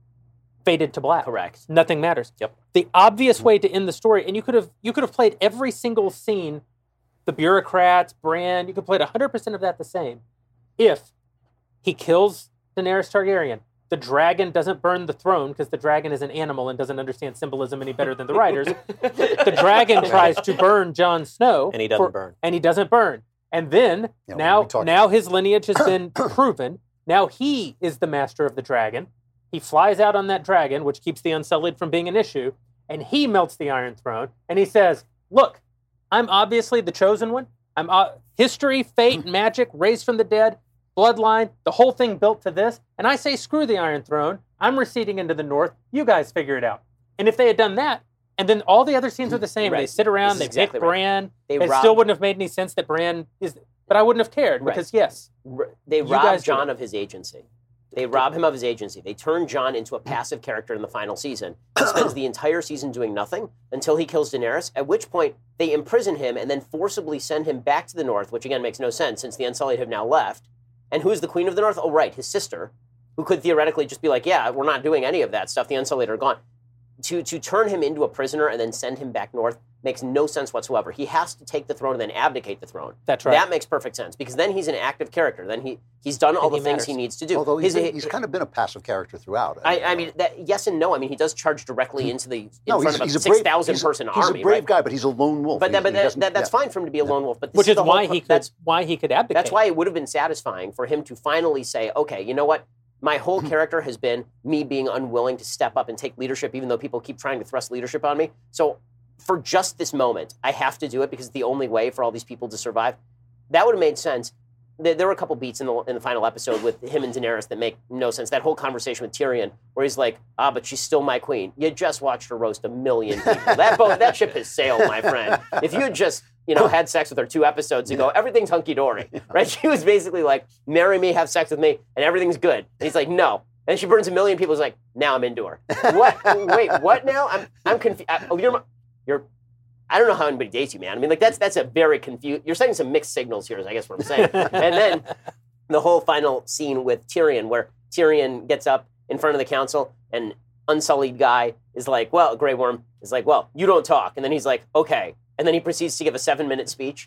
faded to black. Correct. Nothing matters. Yep. The obvious way to end the story, and you could have you could have played every single scene, the bureaucrats, Bran, you could have played one hundred percent of that the same, if he kills Daenerys Targaryen. The dragon doesn't burn the throne because the dragon is an animal and doesn't understand symbolism any better than the writers. The dragon tries to burn Jon Snow. And he doesn't for- burn. And he doesn't burn. And then, Yeah, now, we talked- now his lineage has been proven. Now he is the master of the dragon. He flies out on that dragon, which keeps the Unsullied from being an issue, and he melts the Iron Throne, and he says, look, I'm obviously the chosen one. I'm uh, history, fate, magic, raised from the dead, bloodline, the whole thing built to this, and I say screw the Iron Throne. I'm receding into the north. You guys figure it out. And if they had done that, and then all the other scenes are the same, Right. they sit around, This they is exactly pick right. Bran, They it robbed- still wouldn't have made any sense that Bran is, but I wouldn't have cared, Right. because yes, R- They You rob guys do John it. of his agency. They rob him of his agency. They turn John into a passive character in the final season. He spends the entire season doing nothing until he kills Daenerys, at which point they imprison him and then forcibly send him back to the north, which again makes no sense since the Unsullied have now left. And who's the Queen of the North? Oh, right, his sister, who could theoretically just be like, yeah, we're not doing any of that stuff. The Unsullied are gone. To, to turn him into a prisoner and then send him back north makes no sense whatsoever. He has to take the throne and then abdicate the throne. that's right. That makes perfect sense because then he's an active character. Then he he's done all And the he things matters. he needs to do. Although he's, His- been- he's kind of been a passive character throughout. I, I mean, that, yes and no. I mean, he does charge directly into the in no, front he's, of he's a a brave, six thousand he's a- person he's army, a brave right? guy, but he's a lone wolf. But, He- that, but he that, doesn't- that, that's yeah. fine for him to be a lone wolf. But this Which is the whole why pro- he could That's, why he could abdicate. that's why it would have been satisfying for him to finally say, okay, you know what? My whole character has been me being unwilling to step up and take leadership, even though people keep trying to thrust leadership on me. So for just this moment, I have to do it because it's the only way for all these people to survive. That would have made sense. There, there were a couple beats in the in the final episode with him and Daenerys that make no sense. That whole conversation with Tyrion, where he's like, "Ah, but she's still my queen." You just watched her roast a million people. That boat, that ship has sailed, my friend. If you had just, you know, had sex with her two episodes ago, everything's hunky dory, right? She was basically like, "Marry me, have sex with me, and everything's good." And he's like, "No." And she burns a million people. He's like, "Now I'm into her." What? Wait, what? Now I'm I'm confused. Oh, you're you're. I don't know how anybody dates you, man. I mean, like that's that's a very confused. You're sending some mixed signals here, is I guess what I'm saying. And then the whole final scene with Tyrion, where Tyrion gets up in front of the council, and Unsullied guy is like, "Well," Grey Worm is like, "Well, you don't talk," and then he's like, "Okay," and then he proceeds to give a seven-minute speech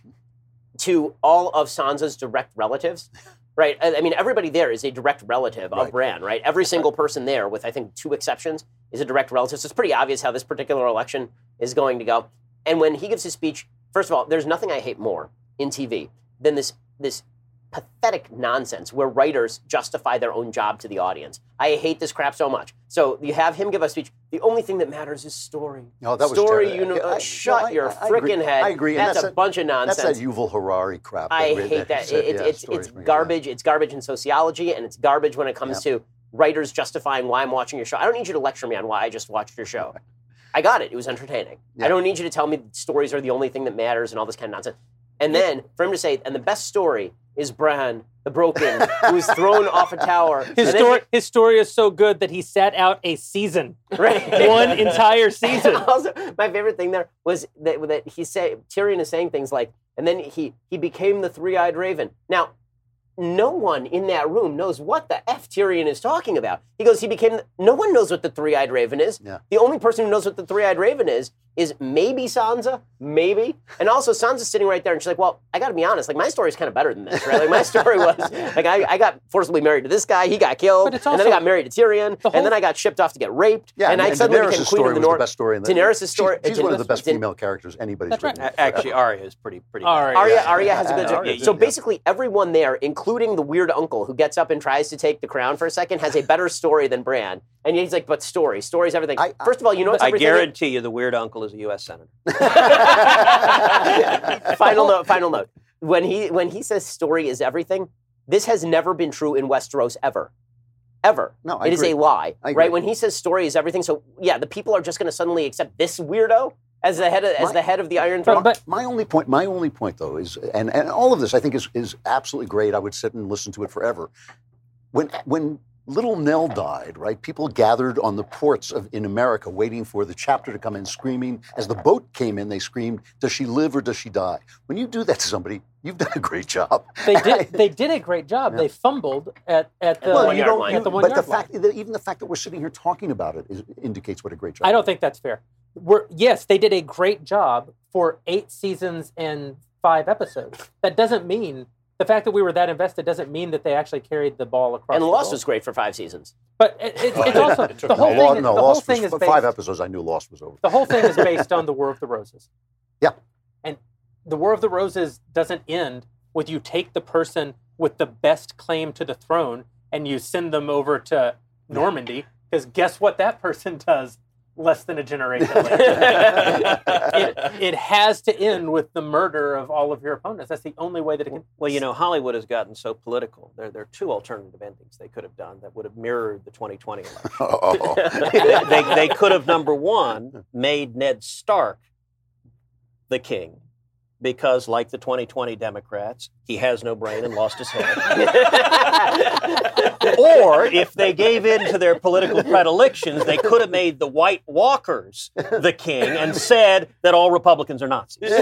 to all of Sansa's direct relatives. Right. I I mean, everybody there is a direct relative of Right. Bran, right? Every single person there, with I think two exceptions, is a direct relative. So it's pretty obvious how this particular election is going to go. And when he gives his speech, first of all, there's nothing I hate more in T V than this this pathetic nonsense where writers justify their own job to the audience. I hate this crap so much. So you have him give a speech. The only thing that matters is story. No, that was story. terrible. You know, I- uh, shut no, I- your I- I agree. frickin' head. I agree, and That's, that's a that- bunch of nonsense. That's that Yuval Harari crap. that I we- hate that. he said, It- yeah, it's stories it's bring it garbage. It's garbage in sociology, and it's garbage when it comes to writers justifying why I'm watching your show. I don't need you to lecture me on why I just watched your show. I got it. It was entertaining. Yeah. I don't need you to tell me that stories are the only thing that matters and all this kind of nonsense. And then for him to say, and the best story is Bran, the broken, who was thrown off a tower. His And then story, his story is so good that he sat out a season, he- right. one entire season. Also, my favorite thing there was that, that he said Tyrion is saying things like, and then he he became the three-eyed raven. Now, no one in that room knows what the F Tyrion is talking about. He goes, he became, the, no one knows what the three-eyed raven is. Yeah. The only person who knows what the three-eyed raven is, is maybe Sansa, maybe. And also Sansa's sitting right there and she's like, well, I gotta be honest, like my story's kind of better than this, right? Like my story was, like I, I got forcibly married to this guy, he got killed, But it's and then I also- got married to Tyrion, the whole- and then I got shipped off to get raped, Yeah, and, I suddenly Daenerys' became Queen story of the was North. the best story. In the, Daenerys' story- She's, she's one of the best Daenerys- female characters anybody's That's right. written. A- Actually, Arya is pretty pretty. Arya. Arya, Yeah. Arya has a good Yeah, story. Arya's So good, yeah. basically, everyone there, including the weird uncle who gets up and tries to take the crown for a second, has a better story than Bran. And he's like, but story, story's everything. I- I- First of all, you know what's I everything? guarantee you, the weird uncle is a U S senator. Final note. Final note. When he when he says story is everything, This has never been true in Westeros ever. Ever. No, I It is agree. a lie, I agree. right? When he says story is everything, so yeah, the people are just going to suddenly accept this weirdo as the head of, as My- the head of the Iron But- Throne. but- My only point, my only point though, is, and, and all of this I think is, is absolutely great. I would sit and listen to it forever. When when little Nell died, right? People gathered on the ports of in America waiting for the chapter to come in screaming. As the boat came in, they screamed, "Does she live or does she die?" When you do that to somebody, you've done a great job. They did. They did a great job. They fumbled at at the, Well, one you yard don't- line. you- At the one but the yard line. fact, that even the fact that we're sitting here talking about it is, indicates what a great job. I don't think that's fair. We're, yes, they did a great job for eight seasons and five episodes. That doesn't mean the fact that we were that invested doesn't mean that they actually carried the ball across. And the Lost goal. was great for five seasons. But it, it, it's also It took the whole a No, thing. no, the whole Lost thing was, is for five based. episodes. I knew Lost was over. The whole thing is based on the War of the Roses. Yeah. And the War of the Roses doesn't end with you take the person with the best claim to the throne and you send them over to Normandy, because guess what that person does less than a generation later? it, it has to end with the murder of all of your opponents. That's the only way that it can. Well, you know, Hollywood has gotten so political. There, there are two alternative endings they could have done that would have mirrored the twenty twenty election. Oh. they, they, they could have, number one, made Ned Stark the king, because, like the twenty twenty Democrats, he has no brain and lost his head. Or, if they gave in to their political predilections, they could have made the White Walkers the king and said that all Republicans are Nazis. You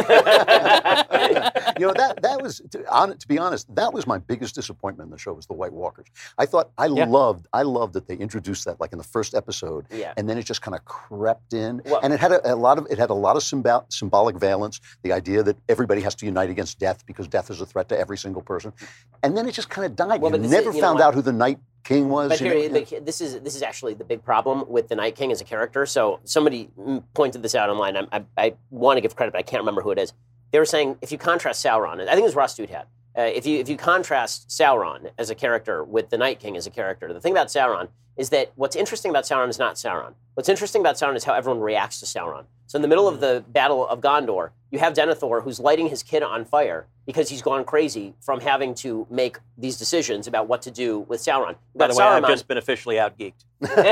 know, that that was to, on, to be honest, that was my biggest disappointment in the show was the White Walkers. I thought I Yeah. loved I loved that they introduced that like in the first episode, Yeah. and then it just kind of crept in, Well- and it had a, a lot of it had a lot of symbol, symbolic valence. The idea that everybody has to unite against death because death is a threat to every single person, and then it just kind of died. Well, you but this never is- you know found what? out who the Night King was. But you here, know? the- this is this is actually the big problem with the Night King as a character. So somebody mm, pointed this out online. I, I, I want to give credit, but I can't remember who it is. They were saying if you contrast Sauron, and I think it was Ross Douthat. Uh, if you if you contrast Sauron as a character with the Night King as a character, the thing about Sauron is that what's interesting about Sauron is not Sauron. What's interesting about Sauron is how everyone reacts to Sauron. So in the middle of the Battle of Gondor, you have Denethor who's lighting his kid on fire because he's gone crazy from having to make these decisions about what to do with Sauron. You've By got the way, I've Saruman- just been officially outgeeked.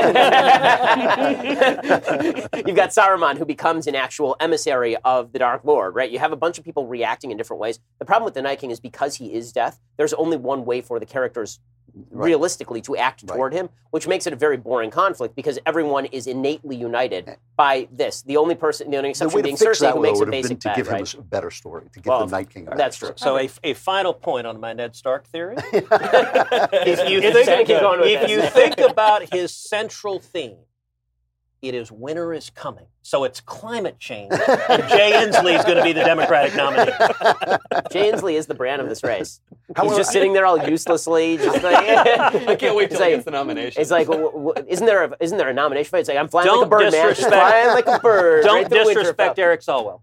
You've got Saruman, who becomes an actual emissary of the Dark Lord, right? You have a bunch of people reacting in different ways. The problem with the Night King is because he is death, there's only one way for the characters Right. realistically to act Right. toward him, which makes it a very boring conflict because everyone is innately united by this. The only person, the only The exception way to being fix Cersei, that who though, makes a would have been basic to bet, give him a right? s- better story, to give Well, the Night King. A that's better true. So, a, a final point on my Ned Stark theory. story. If you You're gonna think, keep going with if this. you think about his central theme, it is winter is coming. So it's climate change. And Jay Inslee is going to be the Democratic nominee. Jay Inslee is the brand of this race. He's However, just sitting there all uselessly, just like. I can't wait till It's he like- gets the nomination. It's like, w- w- isn't there a, isn't there a nomination fight? It's like I'm flying Don't like a bird, man. disrespect- Flying like a bird. Don't right through disrespect Winterfell. Eric Swalwell.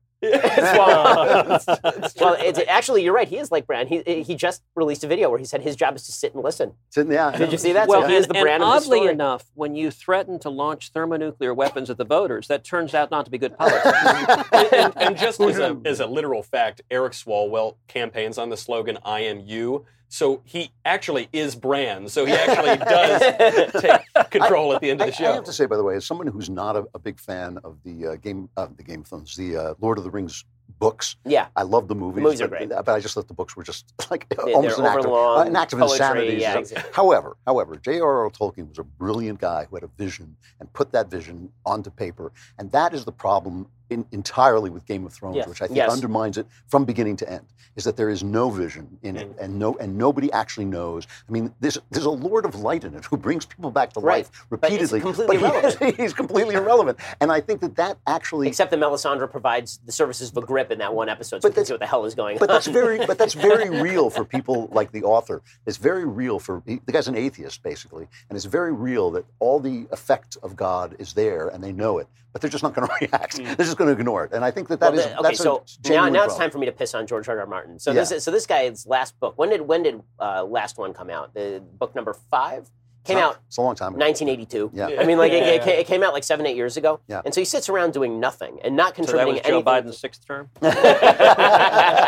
well, well, it's, actually, you're right. He is like Bran. He he just released a video where he said his job is to sit and listen. Sitting- yeah, Did you see that? Well, so he is and, the brand and of the oddly story. enough, when you threaten to launch thermonuclear weapons at the voters, that turns out not to be good politics. and, and just as a, as a literal fact, Eric Swalwell campaigns on the slogan "I am you," so he actually is Bran. So he actually does take control at the end of the I, show. I have to say, by the way, as someone who's not a, a big fan of the uh, game, uh, the Game of Thrones, the uh, Lord of the Rings books, Yeah. I love the movies. movies are but, great. But I just thought the books were just like They- almost they're an act, of, overlong, uh, an act of poetry, insanity. yeah, So- exactly. However, however, J R R. Tolkien was a brilliant guy who had a vision and put that vision onto paper, and that is the problem in, entirely with Game of Thrones, Yes. which I think Yes. undermines it from beginning to end. Is that there is no vision in it, and no, and nobody actually knows. I mean, there's there's a Lord of Light in it who brings people back to Right. life But it's repeatedly, completely he irrelevant. is- he's completely irrelevant. And I think that that actually. Except that Melisandre provides the services of a grip in that one episode, so But we can that's- see what the hell is going But on. that's very, but that's very real for people like the author. It's very real for he, the guy's an atheist basically, and it's very real that all the effect of God is there, and they know it, but they're just not going to react. They're just going to ignore it. And I think that that Well, is the- okay, that's so a now, genuine now it's problem. time for me to piss on George R. R. Martin. So Yeah. this is, so this guy's last book. When did when did uh, last one come out? The book number five came It's not- out It's a long time ago. nineteen eighty-two. Yeah. I mean, like it, Yeah. it, ca- it came out like seven, eight years ago. Yeah. And so he sits around doing nothing and not So that contributing was Joe anything. Biden's sixth term?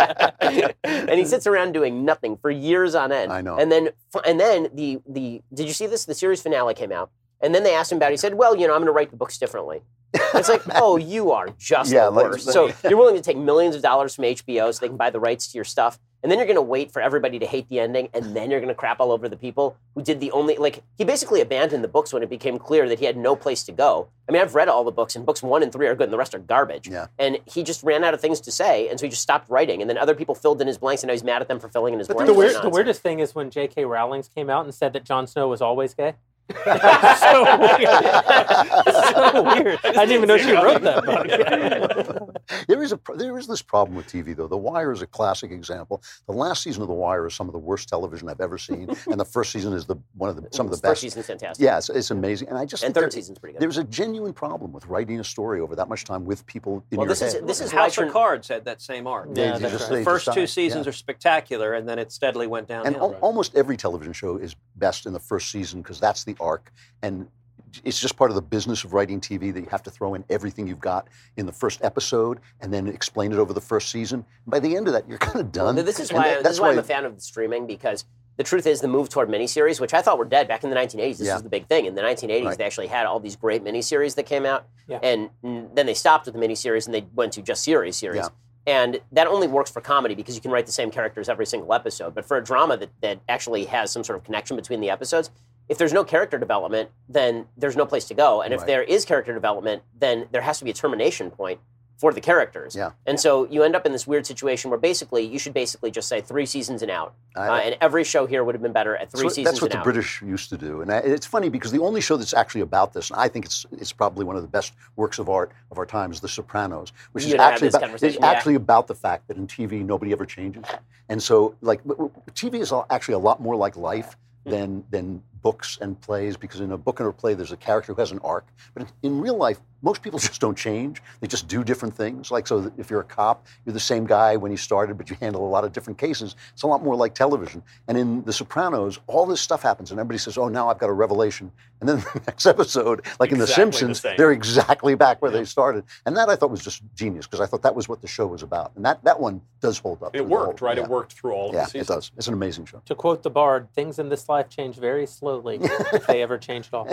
and he sits around doing nothing for years on end. I know. And then, and then the the did you see this? The series finale came out, and then they asked him about it. He said, "Well, you know, I'm going to write the books differently." And it's like, oh, you are just Yeah, the like- worst. So you're willing to take millions of dollars from H B O so they can buy the rights to your stuff, and then you're going to wait for everybody to hate the ending, and then you're going to crap all over the people who did the only, like, he basically abandoned the books when it became clear that he had no place to go. I mean, I've read all the books, and books one and three are good, and the rest are garbage. Yeah. And he just ran out of things to say, and so he just stopped writing, and then other people filled in his blanks, and now he's mad at them for filling in his But blanks. The, weird, and the nonsense. weirdest thing is when J K. Rowling came out and said that Jon Snow was always gay. so weird. so weird. I didn't even know she wrote that book. There is a pr- there is this problem with T V though. The Wire is a classic example. The last season of The Wire is some of the worst television I've ever seen, and the first season is the one of the some of the First best. season's fantastic. Yeah, it's, it's amazing, and I just And think third there- season's pretty good. There's a genuine problem with writing a story over that much time with people in Well, your this is head. this is why House Trin- of Cards had that same arc. They- Yeah, they that's just- right. they The first just two died, seasons yeah. are spectacular, and then it steadily went And downhill. al- almost every television show is best in the first season because that's the arc, and it's just part of the business of writing T V that you have to throw in everything you've got in the first episode and then explain it over the first season. By the end of that, you're kind of done. This is And why that- this that's is why I'm a fan of streaming, because the truth is the move toward miniseries, which I thought were dead back in the nineteen eighties. This Yeah. was the big thing. In the nineteen eighties, Right. they actually had all these great miniseries that came out, Yeah. and mm, then they stopped with the miniseries and they went to just series series. Yeah. And that only works for comedy because you can write the same characters every single episode. But for a drama that, that actually has some sort of connection between the episodes, if there's no character development, then there's no place to go. And if Right. there is character development, then there has to be a termination point for the characters. Yeah. And so you end up in this weird situation where basically you should basically just say three seasons and out. I- uh, and every show here would have been better at three So seasons that's what and the out. British used to do, and I- it's funny because the only show that's actually about this, and I think it's it's probably one of the best works of art of our time, is The Sopranos, which You is and I had actually this about, it's conversation, yeah. actually about the fact that in T V nobody ever changes, and so like w- w- T V is all- actually a lot more like life than than books and plays, because in a book or a play there's a character who has an arc, but in, in real life most people just don't change. They just do different things. Like, so that if you're a cop, you're the same guy when you started, but you handle a lot of different cases. It's a lot more like television. And in The Sopranos, all this stuff happens, and everybody says, "Oh, now I've got a revelation." And then the next episode, like in The Exactly the Simpsons, same. they're exactly back where they started. And that I thought was just genius, because I thought that was what the show was about. And that, that one does hold up. It through the worked, whole- right? Yeah. It worked through all of Yeah, the it seasons. does. It's an amazing show. To quote the Bard, things in this life change very slowly, if they ever changed at all.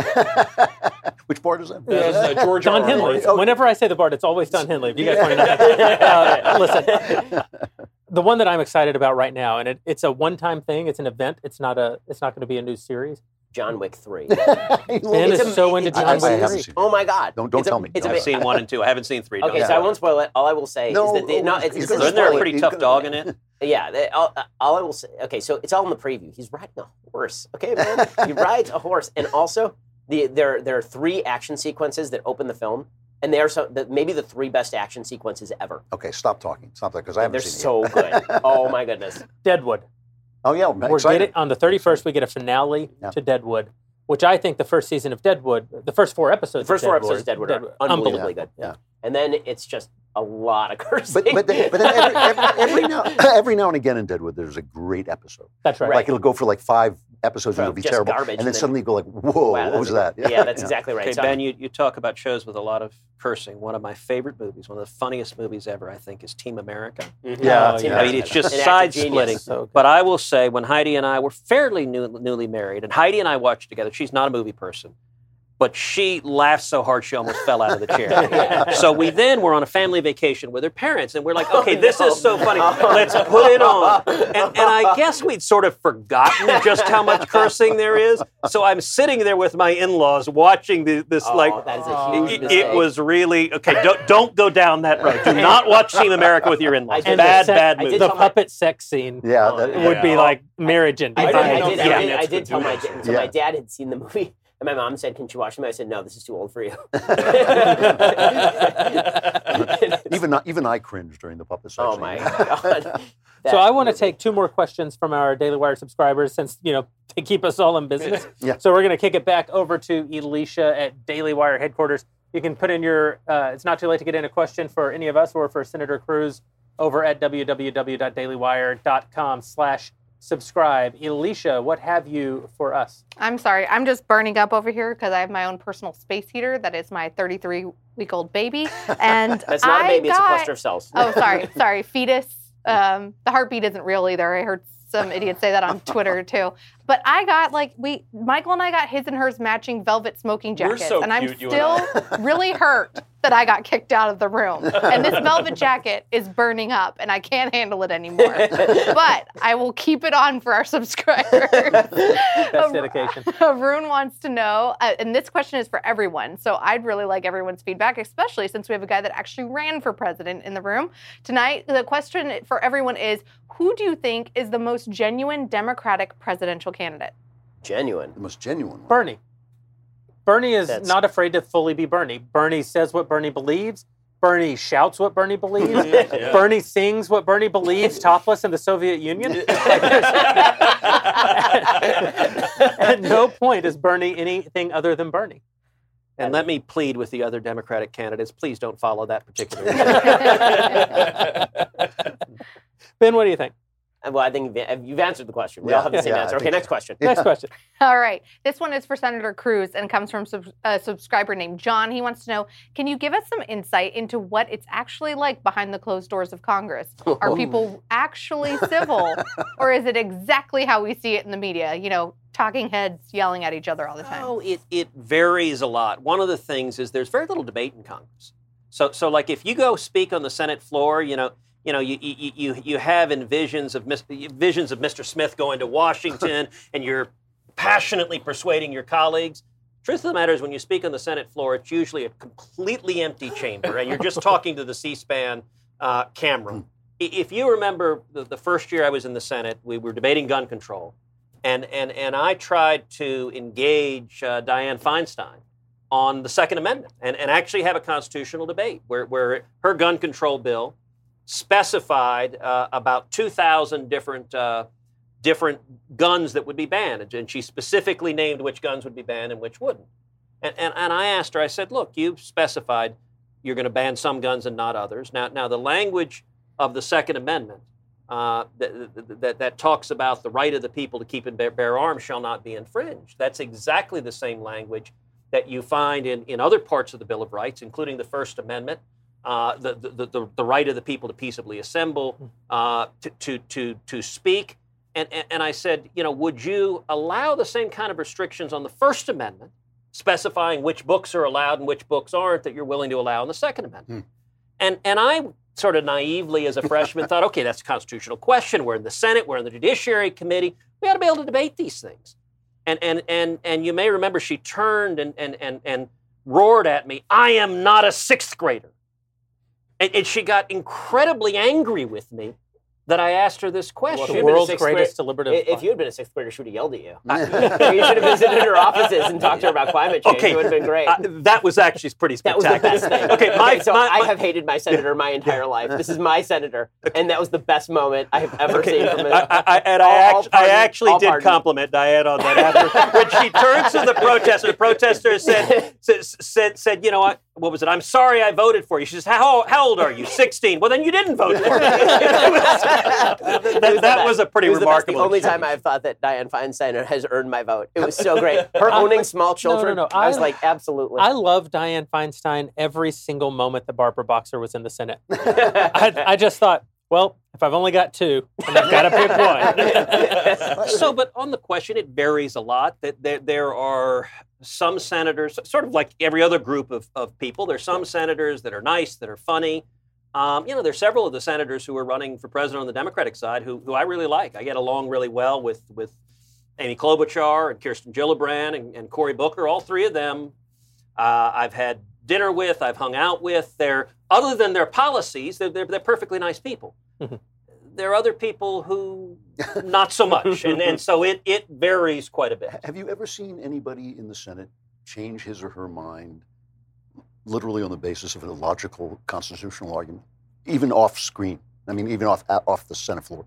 Which part is that? Yeah, this is, uh, George Don R. R. Henley. Martin. Whenever I say the Bard, it's always Don Henley. If you guys want to know. Uh, listen, the one that I'm excited about right now, and it, it's a one-time thing. It's an event. It's not a. It's not going to be a new series. John Wick three. Ben It's is a- so into it's John I- I Wick haven't three. seen it. Oh my God! Don't- don't It's a- tell me. It's Don't. a, I've seen one and two. I haven't seen three. Okay, Don't so I spoil won't spoil it. All I will say No, is that the, no, it's, he's it's gonna it. Isn't there a spoil it. pretty He's tough gonna- dog in it? Yeah, they, all, all I will say. Okay, so it's all in the preview. He's riding a horse. Okay, man, he rides a horse, and also the there there are three action sequences that open the film, and they are so the, maybe the three best action sequences ever. Okay, stop talking. Stop that, because I haven't They're seen it so yet. good. Oh my goodness. Deadwood. Oh, yeah, I'm We're excited. getting on the thirty-first. We get a finale Yeah. to Deadwood, which I think the first season of Deadwood, the first four episodes. The first of four Deadwood, episodes of Deadwood are Deadwood- unbelievably unbelievable. good. And then it's just a lot of cursing. But but then, but then every, every, every now every now and again in Deadwood, there's a great episode. That's right. Like it'll go for like five episodes and Right, it'll be just terrible, garbage, and and then then- suddenly you go like, "Whoa, Wow, what was that's- that?" Yeah, that's exactly right. Okay, So- Ben, you, you talk about shows with a lot of cursing. One of my favorite movies, one of the funniest movies ever, I think, is Team America. Mhm. Yeah, Team yeah. I mean, it's just An act of side genius. splitting. So good. But I will say, when Heidi and I were fairly new, newly married, and Heidi and I watched together, she's not a movie person, but she laughed so hard she almost fell out of the chair. So we then were on a family vacation with her parents, and we're like, okay, this no. is so funny. Let's put it on. And, and I guess we'd sort of forgotten just how much cursing there is. So I'm sitting there with my in-laws watching the, this, Oh, like, that is a Oh, huge it, mistake. it was really, okay, don't, don't go down that road. Do not watch Team America with your in-laws. I did Bad, the bad I movie. did the tell my- puppet sex scene Yeah, Oh, that, yeah. would be Yeah. like marriage and I did, I divide. did, Yeah. I did, I That's did the tell my doers. dad. So Yeah. my dad had seen the movie, and my mom said, "Can she watch it?" I said, "No, this is too old for you." even I- even I cringed during the puppet section. Oh my God. So I want to take two more questions from our Daily Wire subscribers, since you know they keep us all in business. Yeah. So we're going to kick it back over to Elisha at Daily Wire headquarters. You can put in your. Uh, it's not too late to get in a question for any of us or for Senator Cruz over at www.dailywire.com slash subscribe. Elisha, what have you for us? I'm sorry. I'm just burning up over here because I have my own personal space heater that is my thirty-three week old baby. And That's not I a baby; it's a got- cluster of cells. Oh, sorry. Sorry. Fetus. Um, the heartbeat isn't real either. I heard some idiot say that on Twitter too. But I got like we Michael and I got his and hers matching velvet smoking We're jackets, so and I'm cute, you still and really hurt that I got kicked out of the room. And this velvet jacket is burning up, and I can't handle it anymore. But I will keep it on for our subscribers. That's dedication. Arun wants to know, uh, and this question is for everyone, so I'd really like everyone's feedback, especially since we have a guy that actually ran for president in the room tonight. The question for everyone is, who do you think is the most genuine Democratic presidential candidate? Genuine. The most genuine one. Bernie. Bernie is That's- not afraid to fully be Bernie. Bernie says what Bernie believes. Bernie shouts what Bernie believes. Yeah. Bernie sings what Bernie believes topless in the Soviet Union. At no point is Bernie anything other than Bernie. And let me plead with the other Democratic candidates, please don't follow that particular. Ben, what do you think? Well, I think you've- you've answered the question. We Yeah, all have the same yeah, I answer. Okay, think next so. question. Next question. All right. This one is for Senator Cruz and comes from sub- a subscriber named John. He wants to know, can you give us some insight into what it's actually like behind the closed doors of Congress? Are people actually civil, or is it exactly how we see it in the media? You know, talking heads yelling at each other all the time. Oh, it, it varies a lot. One of the things is there's very little debate in Congress. So, so like if you go speak on the Senate floor, you know, you know, you you you, you have in visions of mis- visions of Mister Smith going to Washington, and you're passionately persuading your colleagues. Truth of the matter is, when you speak on the Senate floor, it's usually a completely empty chamber, and you're just talking to the C-SPAN uh, camera. I- If you remember the, the first year I was in the Senate, we were debating gun control. And, and, and I tried to engage uh, Dianne Feinstein on the Second Amendment and, and actually have a constitutional debate where, where her gun control bill specified uh, about two thousand different, uh, different guns that would be banned. And she specifically named which guns would be banned and which wouldn't. And, and, and I asked her, I said, look, you've specified you're going to ban some guns and not others. Now, now the language of the Second Amendment Uh, that, that, that talks about the right of the people to keep and bear, bear arms shall not be infringed. That's exactly the same language that you find in, in other parts of the Bill of Rights, including the First Amendment, uh, the, the, the, the right of the people to peaceably assemble, uh, to, to, to, to speak. And, and, and I said, you know, would you allow the same kind of restrictions on the First Amendment, specifying which books are allowed and which books aren't, that you're willing to allow in the Second Amendment? Hmm. And, and I sort of naively as a freshman thought, okay, that's a constitutional question. We're in the Senate, we're in the Judiciary Committee. We ought to be able to debate these things. And and and and you may remember she turned and and and, and roared at me, I am not a sixth grader. And, and she got incredibly angry with me that I asked her this question. Well, The If you'd been a world's sixth greatest grade- deliberative. If fund. you had been a sixth grader, she would have yelled at you. You should have visited her offices and talked to her about climate change. Okay, It would have been great. Uh, that was actually pretty That was the spectacular. best thing. Okay, my, so my, I my- have hated my senator my entire life. This is my senator, and that was the best moment I have ever seen from it. I, I, and I, All- all act, I pardon, actually all did pardon. compliment Diane on that after. When she turns to the protester, the protester said, said, said, said, you know what, what was it? I'm sorry I voted for you. She says, how, how old are you? sixteen. Well, then you didn't vote for me. that that was a pretty It was the best. remarkable The only exchange. time I've thought that Dianne Feinstein has earned my vote. It was so great. Her owning small children. no, no. I was I- like, absolutely. I love Dianne Feinstein every single moment that Barbara Boxer was in the Senate. I, I just thought, well, if I've only got two, then I've got to pick one. So, but on the question, it varies a lot. That there, there are some senators, sort of like every other group of, of people, there's some senators that are nice, that are funny. Um, you know, there's several of the senators who are running for president on the Democratic side who, who I really like. I get along really well with, with Amy Klobuchar and Kirsten Gillibrand and, and Cory Booker. All three of them uh, I've had dinner with, I've hung out with. They're, other than their policies, they're, they're, they're perfectly nice people. There are other people who not so much, and, and so it, it varies quite a bit. Have you ever seen anybody in the Senate change his or her mind literally on the basis of a logical constitutional argument, even off screen? I mean, even off off the Senate floor.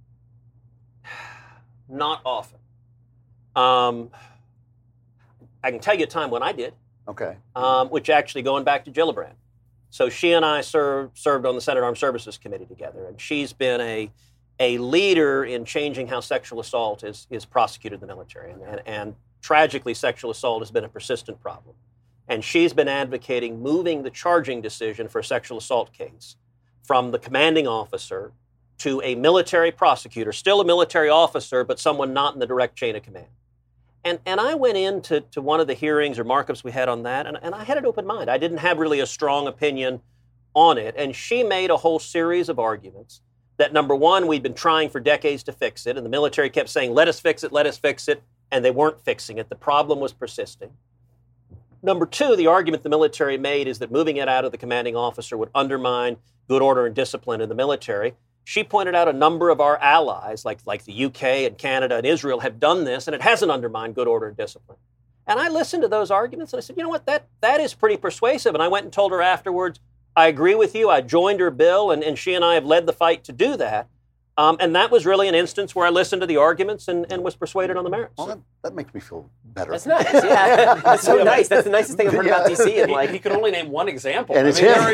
Not often. Um, I can tell you a time when I did, Okay. um, which actually going back to Gillibrand. So she and I served served on the Senate Armed Services Committee together, and she's been a a leader in changing how sexual assault is is prosecuted in the military, and, and, and tragically, sexual assault has been a persistent problem. And she's been advocating moving the charging decision for a sexual assault case from the commanding officer to a military prosecutor, still a military officer, but someone not in the direct chain of command. And and I went into to one of the hearings or markups we had on that, and, and I had an open mind. I didn't have really a strong opinion on it. And she made a whole series of arguments that, number one, we'd been trying for decades to fix it, and the military kept saying, let us fix it, let us fix it, and they weren't fixing it. The problem was persisting. Number two, the argument the military made is that moving it out of the commanding officer would undermine good order and discipline in the military. She pointed out a number of our allies, like, like the U K and Canada and Israel, have done this, and it hasn't undermined good order and discipline. And I listened to those arguments, and I said, you know what, that, that is pretty persuasive. And I went and told her afterwards, I agree with you. I joined her bill, and, and she and I have led the fight to do that. Um, and that was really an instance where I listened to the arguments and, and was persuaded on the merits. Well, that, that makes me feel better. That's nice. Yeah, that's so nice. That's the nicest thing I've heard about D C. And He, like, he could only name one example. And I it's mean, him. there-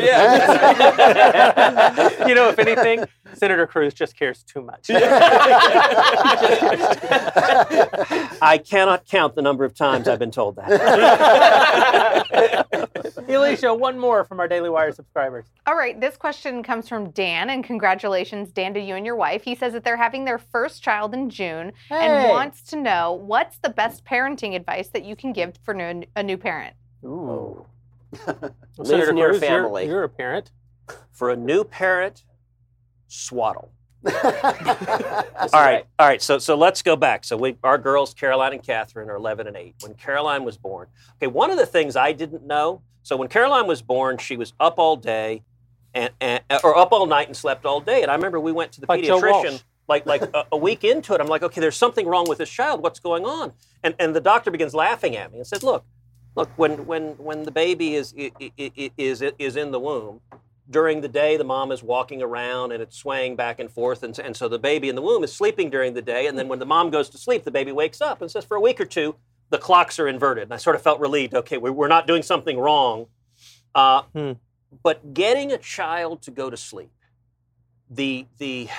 yeah. You know, if anything, Senator Cruz just cares too much. I cannot count the number of times I've been told that. Alicia, one more from our Daily Wire subscribers. All right, this question comes from Dan, and congratulations, Dan, to you and your wife. He says that they're having their first child in June and Hey. wants to know what's the best parenting advice that you can give for new, a new parent. Ooh. Live near Cruz, you're- family. You're, a parent. For a new parent, swaddle. That's All right, all right. So, so let's go back. So, we, our girls, Caroline and Catherine, are eleven and eight. When Caroline was born, okay, one of the things I didn't know. So, when Caroline was born, she was up all day, and, and or up all night and slept all day. And I remember we went to the Like Joe pediatrician Walsh. like like a, a week into it. I'm like, okay, there's something wrong with this child. What's going on? And and the doctor begins laughing at me and says, look, look, when when when the baby is is is in the womb. During the day, the mom is walking around and it's swaying back and forth. And, and so the baby in the womb is sleeping during the day. And then when the mom goes to sleep, the baby wakes up and says, for a week or two, the clocks are inverted. And I sort of felt relieved. Okay, we're, we're not doing something wrong. Uh, Hmm. But getting a child to go to sleep, the the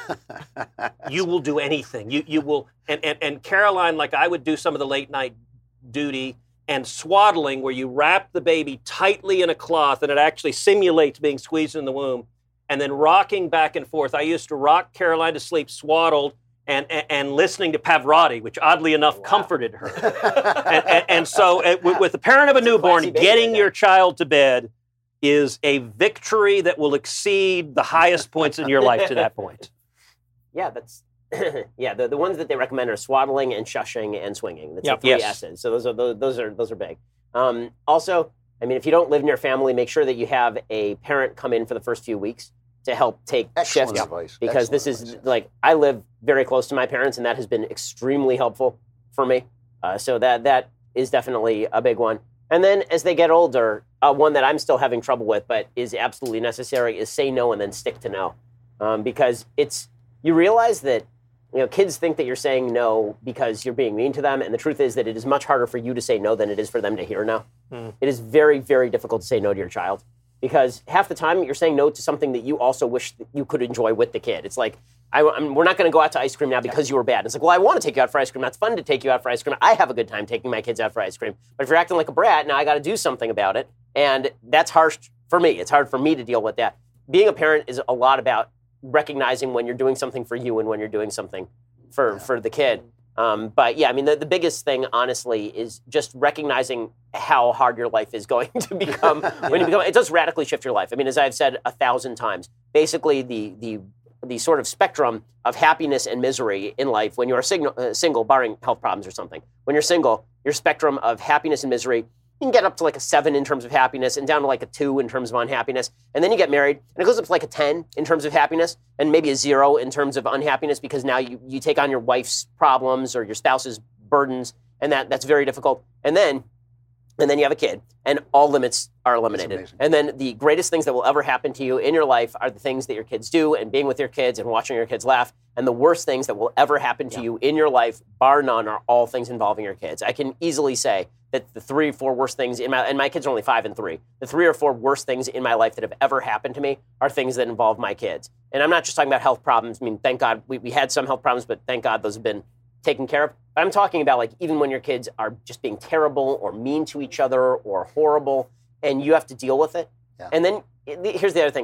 you will do anything. You you will. And, and, and Caroline, like I would do some of the late night duty, and swaddling, where you wrap the baby tightly in a cloth and it actually simulates being squeezed in the womb, and then rocking back and forth. I used to rock Caroline to sleep swaddled and, and, and listening to Pavarotti, which oddly enough Wow. comforted her. and, and, and so uh, with, with the parent of a That's a newborn, classy baby getting right your child to bed is a victory that will exceed the highest points in your life to that point. yeah, that's yeah. The, the ones that they recommend are swaddling and shushing and swinging. That's Yep. the three Yes. S's. So those are those, those are those are big. Um, also, I mean, if you don't live near family, make sure that you have a parent come in for the first few weeks to help take Excellent shifts. advice. Because this Excellent is advice. like I live very close to my parents, and that has been extremely helpful for me. Uh, so that that is definitely a big one. And then as they get older, uh, one that I'm still having trouble with, but is absolutely necessary, is say no and then stick to no, um, because it's you realize that you know kids think that you're saying no because you're being mean to them, and the truth is that it is much harder for you to say no than it is for them to hear no. Hmm. It is very very difficult to say no to your child. Because half the time you're saying no to something that you also wish that you could enjoy with the kid. It's like, I, I'm, we're not going to go out to ice cream now because you were bad. It's like, well, I want to take you out for ice cream. That's fun to take you out for ice cream. I have a good time taking my kids out for ice cream. But if you're acting like a brat, now I got to do something about it. And that's harsh for me. It's hard for me to deal with that. Being a parent is a lot about recognizing when you're doing something for you and when you're doing something for, Yeah. for the kid. Um, but yeah, I mean, the, the biggest thing, honestly, is just recognizing how hard your life is going to become. When you become, it does radically shift your life. I mean, as I've said a thousand times, basically the the the sort of spectrum of happiness and misery in life when you're single, uh, single, barring health problems or something. When you're single, your spectrum of happiness and misery, you can get up to like a seven in terms of happiness and down to like a two in terms of unhappiness. And then you get married and it goes up to like a ten in terms of happiness and maybe a zero in terms of unhappiness because now you, you take on your wife's problems or your spouse's burdens and that, that's very difficult. And then and then you have a kid and all limits are eliminated. amazing. And then the greatest things that will ever happen to you in your life are the things that your kids do and being with your kids and watching your kids laugh. And the worst things that will ever happen to Yeah. you in your life, bar none, are all things involving your kids. I can easily say that the three or four worst things in my, and my kids are only five and three, the three or four worst things in my life that have ever happened to me are things that involve my kids. And I'm not just talking about health problems. I mean, thank God we, we had some health problems, but thank God those have been taken care of. I'm talking about like even when your kids are just being terrible or mean to each other or horrible and you have to deal with it. Yeah. And then here's the other thing.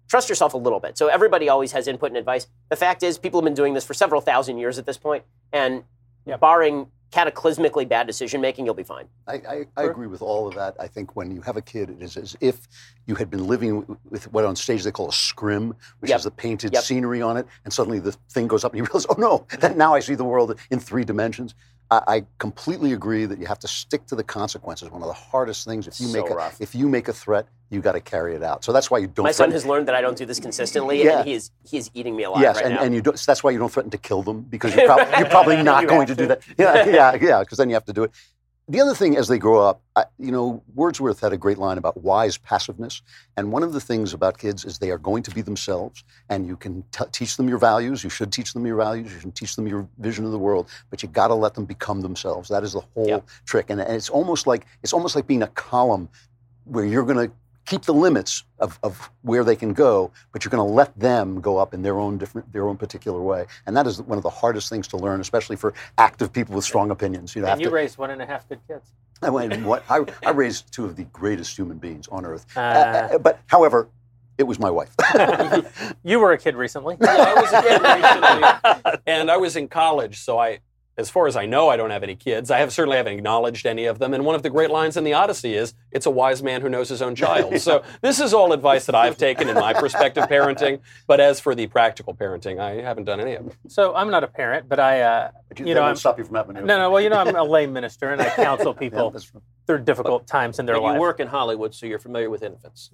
trust yourself a little bit. So everybody always has input and advice. The fact is, people have been doing this for several thousand years at this point, and Yep. barring cataclysmically bad decision making, you'll be fine. I, I, I agree with all of that. I think when you have a kid, it is as if you had been living with what on stage they call a scrim, which Yep. has the painted Yep. scenery on it, and suddenly the thing goes up and you realize, oh no, that now I see the world in three dimensions. I, I completely agree that you have to stick to the consequences. One of the hardest things, if you So make a, rough. if you make a threat, you got to carry it out. So that's why you don't. My son threaten- has learned that I don't do this consistently, Yeah. and he is he is eating me alive Yes, right and, now. and you don't, so that's why you don't threaten to kill them, because you're, prob- you're probably not You going have to do to. that. Yeah, yeah, yeah, because then you have to do it. The other thing, as they grow up, I, you know, Wordsworth had a great line about wise passiveness. And one of the things about kids is they are going to be themselves, and you can t- teach them your values. You should teach them your values. You should teach them your vision of the world. But you got to let them become themselves. That is the whole Yep. trick. And, and it's almost like it's almost like being a column where you're going to keep the limits of, of where they can go, but you're going to let them go up in their own different, their own particular way. And that is one of the hardest things to learn, especially for active people with strong opinions. You know, And have you to, raised one and a half good kids. I mean, what I, I raised two of the greatest human beings on earth. Uh. Uh, but however, it was my wife. You were a kid recently. Yeah, I was a kid recently, and I was in college, so I, as far as I know, I don't have any kids. I have certainly haven't acknowledged any of them. And one of the great lines in the Odyssey is, "It's a wise man who knows his own child." So this is all advice that I've taken in my prospective parenting. But as for the practical parenting, I haven't done any of it. So I'm not a parent, but I, uh, But you, you that know, won't I'm, stop you from having no, no. Well, you know, I'm a lay minister, and I counsel Yeah, people that's right. through difficult times in their And life. you work in Hollywood, so you're familiar with infants.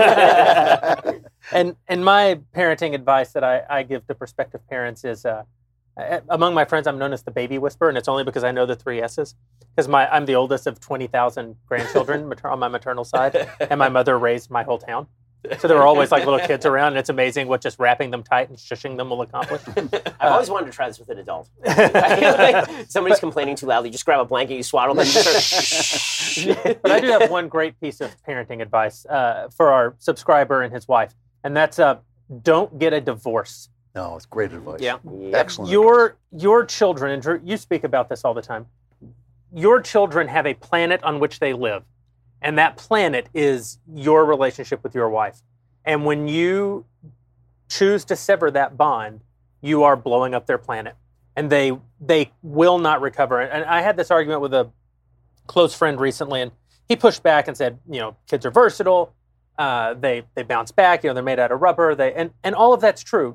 and and my parenting advice that I, I give to prospective parents is, uh, uh, among my friends, I'm known as the baby whisperer, and it's only because I know the three S's. Because my I'm the oldest of twenty thousand grandchildren mater- on my maternal side, and my mother raised my whole town. So there were always like little kids around, and it's amazing what just wrapping them tight and shushing them will accomplish. I've always wanted to try this with an adult. Like, somebody's complaining too loudly, just grab a blanket, you swaddle them, and just start, But I do have one great piece of parenting advice uh, for our subscriber and his wife, and that's uh, don't get a divorce. No, it's great advice. Yeah. Excellent. Your your children, and Drew, you speak about this all the time. Your children have a planet on which they live, and that planet is your relationship with your wife. And when you choose to sever that bond, you are blowing up their planet, and they they will not recover. And I had this argument with a close friend recently, and he pushed back and said, you know, kids are versatile. Uh, they they bounce back. You know, they're made out of rubber. They and and all of that's true.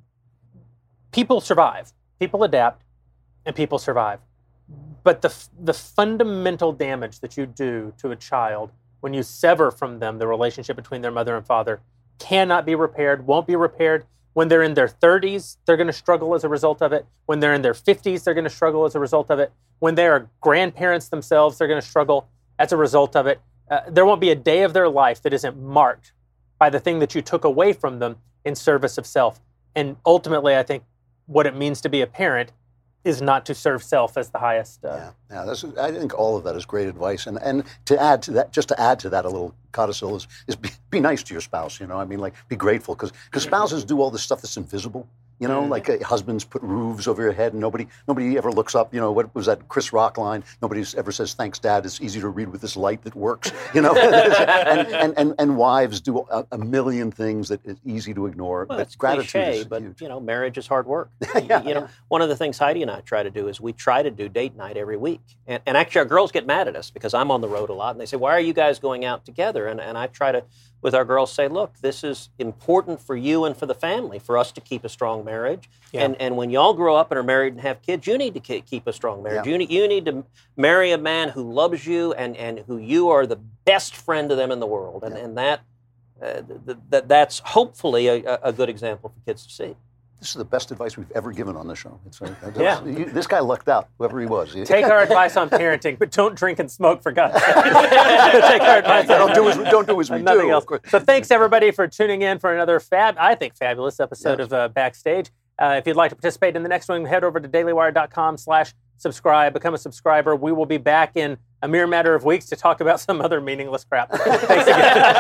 People survive, people adapt, and people survive. But the the fundamental damage that you do to a child when you sever from them the relationship between their mother and father cannot be repaired, won't be repaired. When they're in their thirties, they're going to struggle as a result of it. When they're in their fifties, they're going to struggle as a result of it. When they are grandparents themselves, they're going to struggle as a result of it. Uh, there won't be a day of their life that isn't marked by the thing that you took away from them in service of self. And ultimately, I think what it means to be a parent is not to serve self as the highest. Uh, Yeah, yeah. That's, I think all of that is great advice. And and to add to that, just to add to that a little codicil is, is be, be nice to your spouse. You know, I mean, like be grateful because because spouses do all this stuff that's invisible. You know, like uh, husbands put roofs over your head, and nobody nobody ever looks up. You know, what was that Chris Rock line? Nobody ever says, "Thanks, Dad. It's easy to read with this light that works." You know, and, and and and wives do a, a million things that is easy to ignore. Well, but it's gratitude cliche, is but huge. you know, marriage is hard work. Yeah, you know, yeah. one of the things Heidi and I try to do is we try to do date night every week. And, and actually, our girls get mad at us because I'm on the road a lot, and they say, "Why are you guys going out together?" And and I try to, with our girls, say, "Look, this is important for you and for the family, for us to keep a strong marriage. Yeah. And and when y'all grow up and are married and have kids, you need to ke- keep a strong marriage. Yeah. You need you need to marry a man who loves you and and who you are the best friend to them in the world. And Yeah. and that." Uh, th- th- that's hopefully a, a good example for kids to see. This is the best advice we've ever given on this show. It's, uh, Yeah. you, this guy lucked out, whoever he was. Take our advice on parenting, but don't drink and smoke for God's sake. Take our advice. don't do as don't do as we Nothing do. else. Of course. So thanks everybody for tuning in for another fab, I think, fabulous episode Yes. of uh, Backstage. Uh, if you'd like to participate in the next one, head over to dailywire.com slash subscribe, become a subscriber. We will be back in a mere matter of weeks to talk about some other meaningless crap. Thanks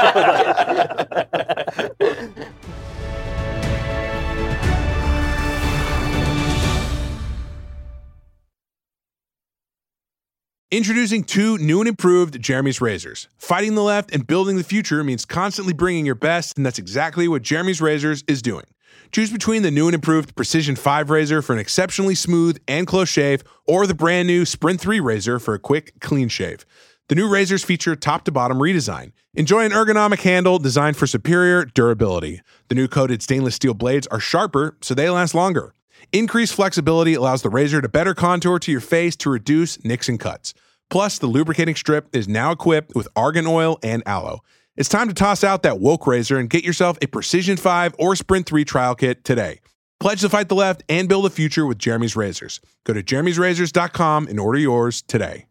again. Introducing two new and improved Jeremy's razors. Fighting the left and building the future means constantly bringing your best, and that's exactly what Jeremy's Razors is doing. Choose between the new and improved Precision five razor for an exceptionally smooth and close shave, or the brand new Sprint three razor for a quick, clean shave. The new razors feature top-to-bottom redesign. Enjoy an ergonomic handle designed for superior durability. The new coated stainless steel blades are sharper, so they last longer. Increased flexibility allows the razor to better contour to your face to reduce nicks and cuts. Plus, the lubricating strip is now equipped with argan oil and aloe. It's time to toss out that woke razor and get yourself a Precision five or Sprint three trial kit today. Pledge to fight the left and build a future with Jeremy's Razors. Go to jeremy's razors dot com and order yours today.